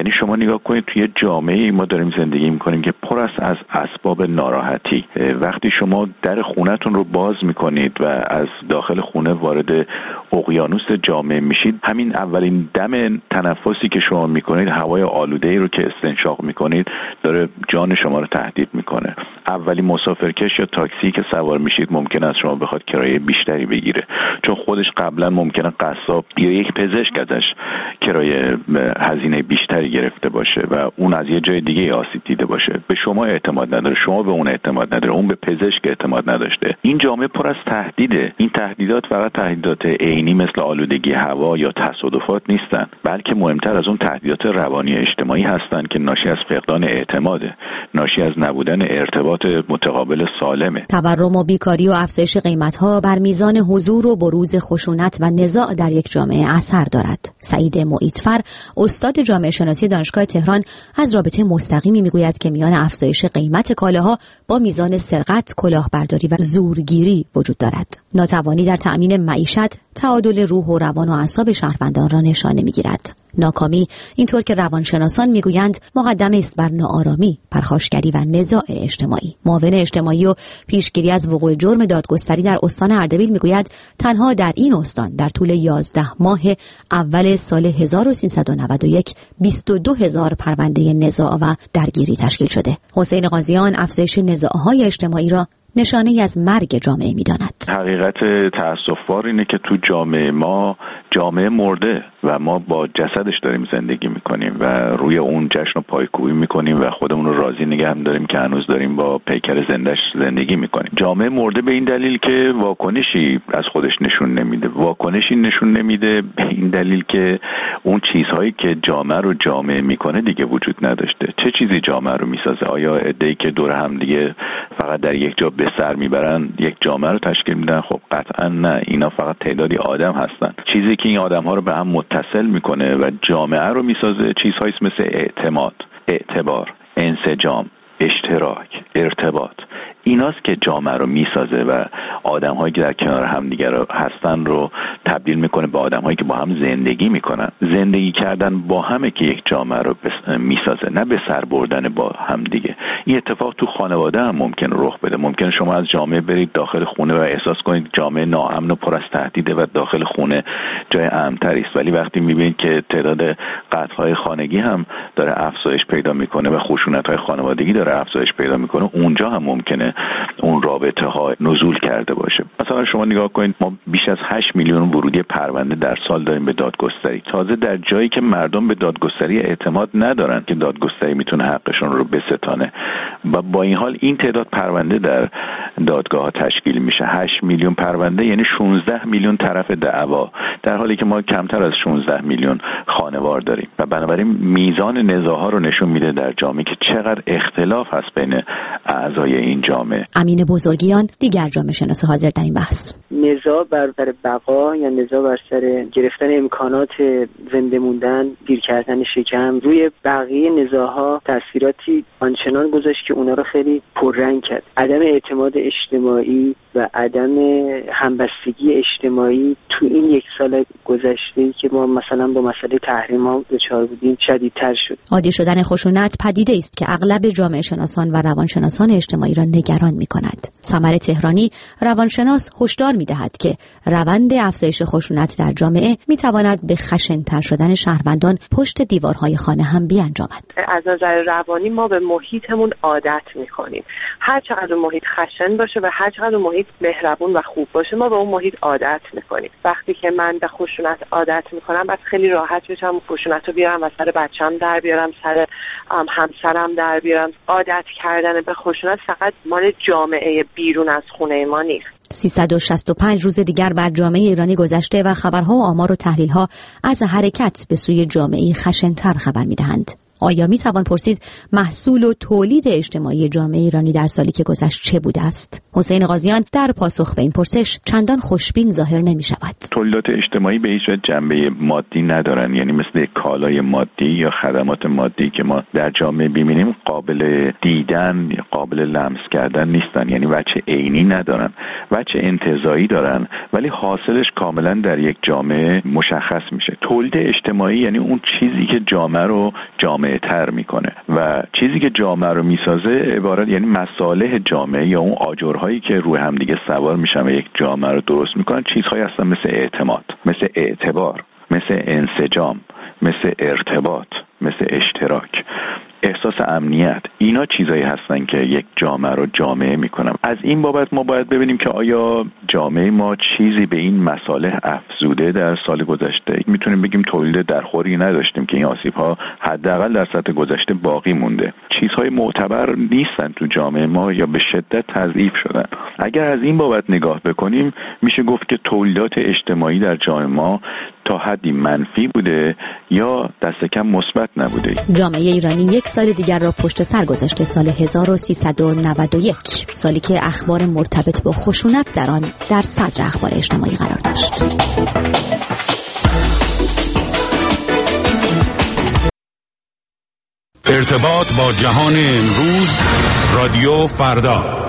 یعنی شما نگاه کنید توی جامعه ما داریم زندگی میکنیم که پر است از اسباب ناراحتی. وقتی شما در خونه‌تون رو باز میکنید و از داخل خونه وارد اقیانوس جامعه میشید، همین اولین دم تنفسی که شما میکنید، هوای آلوده‌ای رو که استنشاق میکنید داره جان شما رو تهدید میکنه. اولین مسافرکش یا تاکسی که سوار میشید ممکن است شما بخواد کرایه بیشتری بگیره، چون خودش قبلا ممکنه قصاب یا یک پزشک ازش کرایه هزینه بیشتری گرفته باشه و اون از یه جای دیگه آسیب دیده باشه. به شما اعتماد نداره، شما به اون اعتماد نداره، اون به پزشک اعتماد نداشته. این جامعه پر از تهدیده. این تهدیدات فقط تهدیدات عینی مثل آلودگی هوا یا تصادفات نیستن، بلکه مهمتر از اون تهدیدات روانی اجتماعی هستن که ناشی از فقدان اعتماده، ناشی از نبودن ارتباط متقابل سالمه. تورم و بیکاری و افزایش قیمت‌ها بر میزان حضور و بروز خشونت و نزاع در یک جامعه اثر دارد. سعید معیدفر، استاد جامعه شناسی دانشگاه تهران، از رابطه مستقیمی میگوید که میان افزایش قیمت کالاها با میزان سرقت، کلاهبرداری و زورگیری وجود دارد. ناتوانی در تأمین معیشت تعادل روح و روان و اعصاب شهروندان را نشانه میگیرد. ناکامی، اینطور که روانشناسان میگویند، مقدمه است بر ناآرامی، پرخاشگری و نزاع اجتماعی. معاون اجتماعی و پیشگیری از وقوع جرم دادگستری در استان اردبیل میگوید تنها در این استان در طول 11 ماه اول سال 1391 22,000 پرونده نزاع و درگیری تشکیل شده. حسین قاضیان افزایش نزاع‌های اجتماعی را نشانه از مرگ جامعه می‌داند. حقیقت تأسف‌بار اینه که تو جامعه ما جامعه مرده و ما با جسدش داریم زندگی میکنیم و روی اون جشن و پایکوبی میکنیم و خودمون رو راضی نگه داریم که هنوز داریم با پیکر زندهش زندگی میکنیم. جامعه مرده به این دلیل که واکنشی از خودش نشون نمیده. واکنشی نشون نمیده به این دلیل که اون چیزهایی که جامعه رو جامعه میکنه دیگه وجود نداشته. چه چیزی جامعه رو میسازه؟ آیا عده‌ای که دور هم دیگه فقط در یک جا به سر میبرن یک جامعه رو تشکیل میدن؟ خب قطعا نه، اینا فقط تعدادی آدم هستن. چیزی که این آدم‌ها رو به هم متصل میکنه و جامعه رو میسازه چیزهایی مثل اعتماد، اعتبار، انسجام، اشتراک، ارتباط. ایناست که جامعه رو میسازه و آدم‌هایی که در کنار هم دیگه هستن رو تبدیل میکنه به آدم‌هایی که با هم زندگی میکنن. زندگی کردن با همه که یک جامعه رو میسازه، نه به سر بردن با هم دیگه. این اتفاق تو خانواده هم ممکن رخ بده. ممکن شما از جامعه برید داخل خونه و احساس کنید جامعه ناامن و پر از تهدیده و داخل خونه جای امن‌تری است، ولی وقتی میبینید که تعداد قتل‌های خانگی هم داره افزایش پیدا میکنه و خشونت‌های خانوادگی داره افزایش پیدا میکنه، اونجا هم ممکنه اون رابطه ها نزول کرده باشه. مثلا شما نگاه کنید، ما بیش از 8 میلیون ورودی پرونده در سال داریم به دادگستری، تازه در جایی که مردم به دادگستری اعتماد ندارن که دادگستری میتونه حقشون رو بستانه و با این حال این تعداد پرونده در دادگاه ها تشکیل میشه. 8 میلیون پرونده یعنی 16 میلیون طرف دعوا، در حالی که ما کمتر از 16 میلیون خانوار داریم و بنابراین میزان نزاع‌ها رو نشون میده در جامعه که چقدر اختلاف هست بین اعضای این جامعه. امین بزرگیان، دیگر جامعه شناس حاضر در این بحث. نزاع بر سر بقا یا نزاع بر سر گرفتن امکانات زنده موندن، گیر کردن شکم، روی بقیه نزاع‌ها تاثیراتی آنچنان گذاشت که اونا رو خیلی پررنگ کرد. عدم اعتماد اجتماعی و عدم همبستگی اجتماعی تو این یک سال گذشته که ما مثلا با مسئله تحریم‌ها دچار بودیم شدیدتر شد. عادی شدن خشونت پدیده است که اغلب جامعه شناسان و روانشناسان اجتماعی را نگران می‌کند. سمر تهرانی، روانشناس، هشدار می‌دهد که روند افزایش خشونت در جامعه می‌تواند به خشن‌تر شدن شهروندان پشت دیوارهای خانه هم بیانجامد. از نظر روانی ما به محیطمون عادت می‌کنیم. هر چقدر محیط خشن باشه و هر چقدر محیط مهربون و خوب باشه ما به اون محیط عادت می‌کنیم. وقتی که من به خشونت عادت می‌کنم بعد خیلی راحت بشم خشونت رو بیارم و سر بچه‌م در بیارم، سر همسرم در بیارم. عادت کردن به خشونت فقط مال جامعه بیرون از خونه ما نیست. 365 روز دیگر بر جامعه ایرانی گذشته و خبرها و آمار و تحلیل‌ها از حرکت به سوی جامعه خشن‌تر خبر می‌دهند. آیا می توان پرسید محصول و تولید اجتماعی جامعه ایرانی در سالی که گذشت چه بوده است؟ حسین قاضیان در پاسخ به این پرسش چندان خوشبین ظاهر نمی شود. تولیدات اجتماعی به هیچ وجه جنبه مادی ندارن، یعنی مثل کالای مادی یا خدمات مادی که ما در جامعه ببینیم قابل دیدن یا قابل لمس کردن نیستن، یعنی وجه عینی ندارن، وجه انتزاعی دارن، ولی حاصلش کاملا در یک جامعه مشخص میشه. تولید اجتماعی یعنی اون چیزی که جامعه رو جامعه تر میکنه و چیزی که جامعه رو میسازه عبارت یعنی مصالح جامعه یا اون آجرهایی که روی هم دیگه سوار میشن و یک جامعه رو درست میکنن چیزهایی هستن مثل اعتماد، مثل اعتبار، مثل انسجام، مثل ارتباط، مثل اشتراک، احساس امنیت. اینا چیزایی هستن که یک جامعه رو جامعه میکنن. از این بابت ما باید ببینیم که آیا جامعه ما چیزی به این مصالح افزوده در سال گذشته. میتونیم بگیم تولید درخوری نداشتیم که این آسیب‌ها حداقل در سطح گذشته باقی مونده. چیزهای معتبر نیستن تو جامعه ما یا به شدت تضعیف شدن. اگر از این بابت نگاه بکنیم میشه گفت که تولیدات اجتماعی در جامعه ما تا حدی منفی بوده یا دست کم مثبت نبوده. جامعه ایرانی یک سال دیگر را پشت سر گذاشته، سال 1391، سالی که اخبار مرتبط با خشونت در آن در صدر اخبار اجتماعی قرار داشت. ارتباط با جهان امروز، رادیو فردا.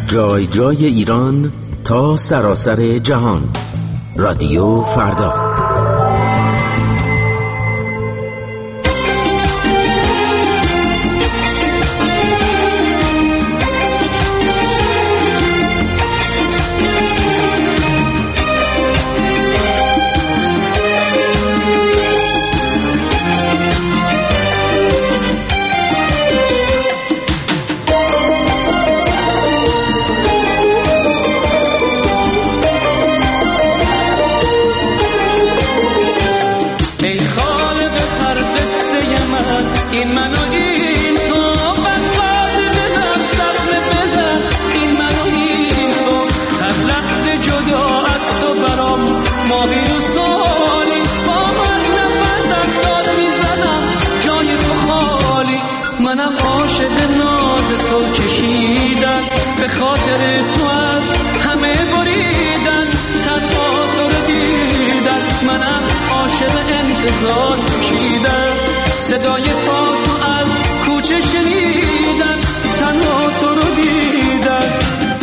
جای جای ایران تا سراسر جهان. رادیو فردا. صدای پا تو از کوچه شنیدن، تنها تو رو دیدن.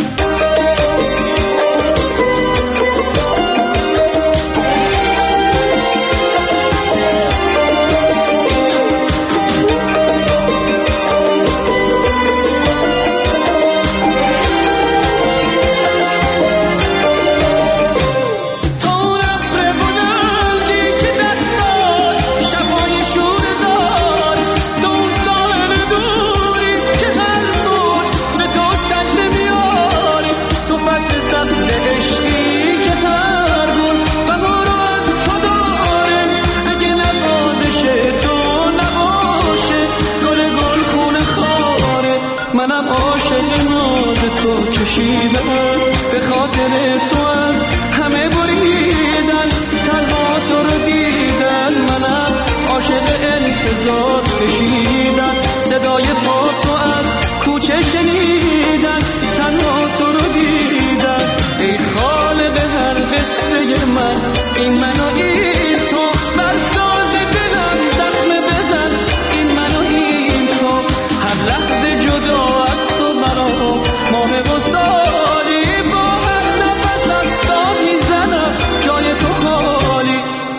منم عاشق ناز تو کشیدم، به خاطر تو از همه بریدن، تنها تو رو دیدن. منم عاشق انتظار کشیدن، صدای پا تو از کوچه شنیدن، تنها تو رو دیدن. ای خالق هر قصه من، این من و این تو، بر ساز دلم دخمه بزن. این من و این تو، هر لحظه جدا از تو برام ماه و سالی، با هر نفست داد میزنم جای تو خالی.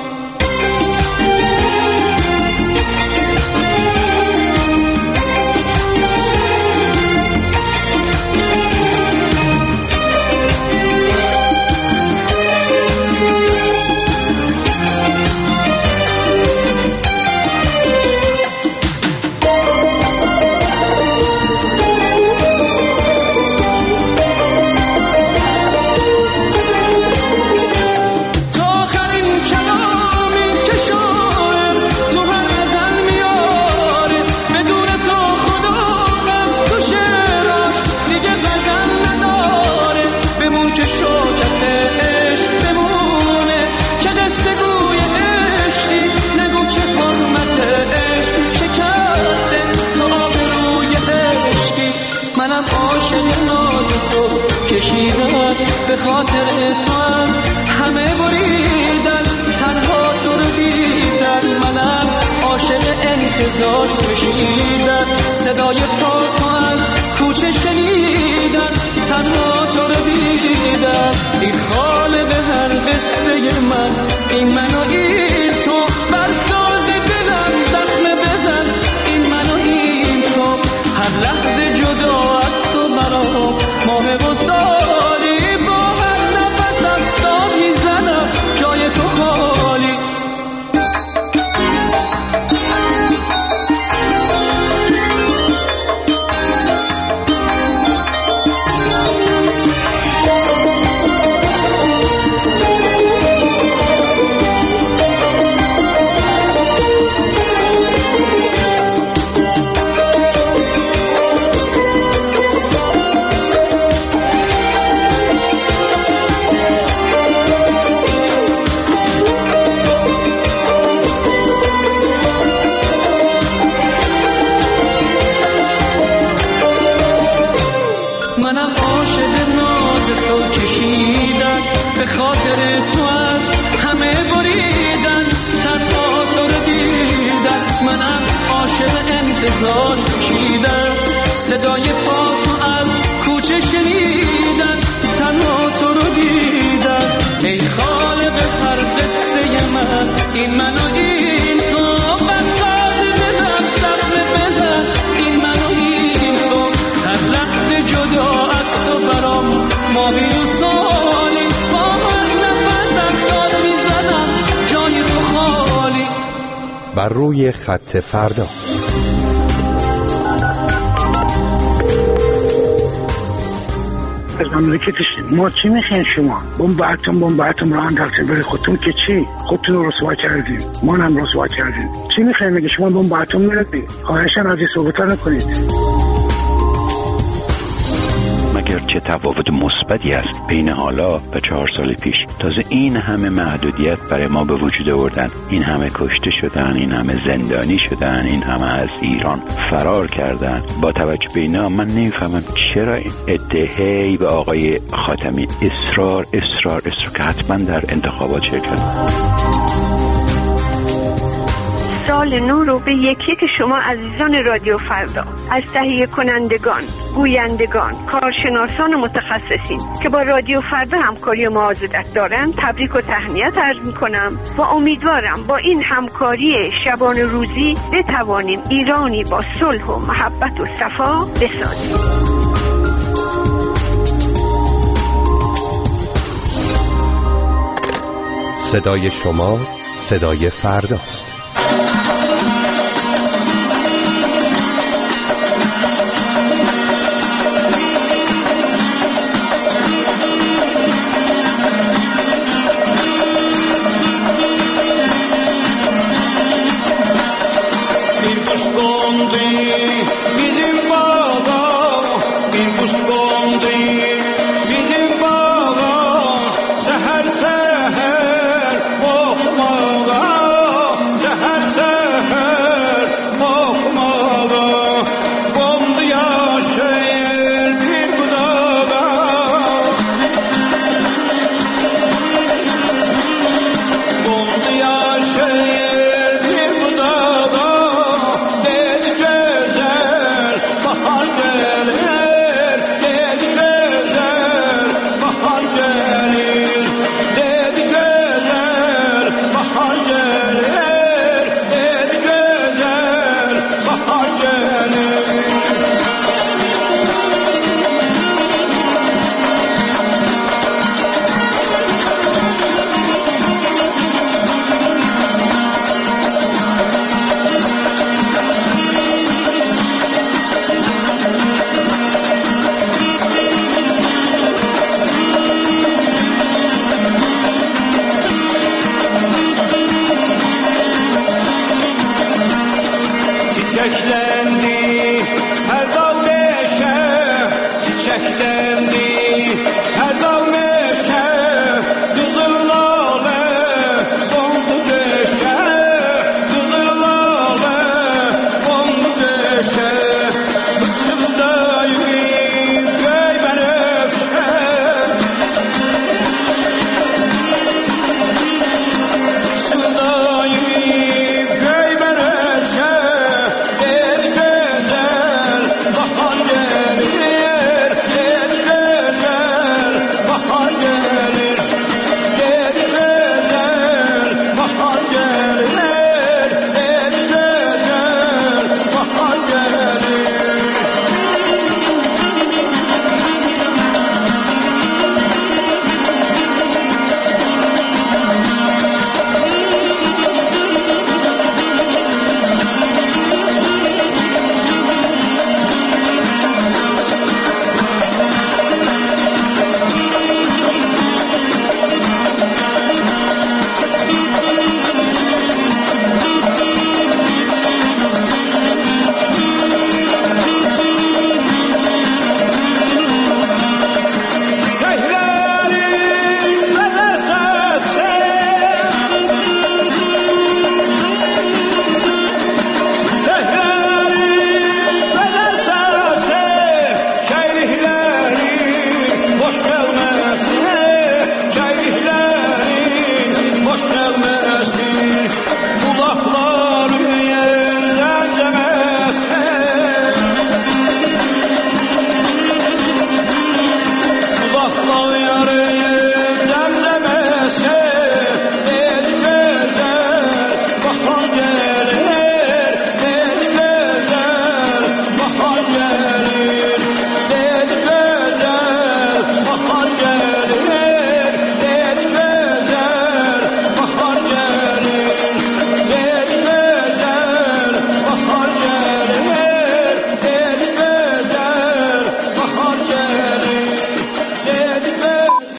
به خاطر تو هم همه بریدن، تنها تو رو دیدن. منم عاشق انتظار کشیدن، صدای پا تو از کوچه شنیدن، تنها تو رو دیدن. ای خالق هر قصه من، این من و این تو، بر ساز دلم دخمه بزن. این من و این تو، هر لحظه جدا از تو برام ماه و سالی، با هر نفست داد میزنم جای تو خالی. بزن این منو این تو بساز بزن صفحه بزن این منو این تو هر لحظه جدا از تو برام ماهی و سالی با من نفسم داد میزنم جای تو خالی. بر روی خط فردا. از مملکتشین ما چی میخواین شما؟ بمب اتم راه انداختین برای خودتون که چی؟ خودتون رو رسوا کردین، ما هم رسوا کردین. چی میخواین میگه شما بمب اتم میردین؟ خواهشاً از این صحبت‌ها نکنید. مگر چه تفاوت مثبتی است بین حالا و 4 سال پیش؟ تازه این همه محدودیت برای ما به وجود آوردن، این همه کشته شدن، این همه زندانی شدن، این همه از ایران فرار کردن. با توجه به اینا من نمیفهمم چرا این ادعای به آقای خاتمی اصرار که حتما در انتخابات شرکت. سال نو رو به یکی که شما عزیزان رادیو فردا از تهیه کنندگان، گویندگان، کارشناسان متخصصین که با رادیو فردا همکاری و معاضدت دارن تبریک و تهنیت عرض میکنم و امیدوارم با این همکاری شبانه روزی بتوانیم ایرانی با صلح و محبت و صفا بسازیم. صدای شما صدای فرداست. Çiçekler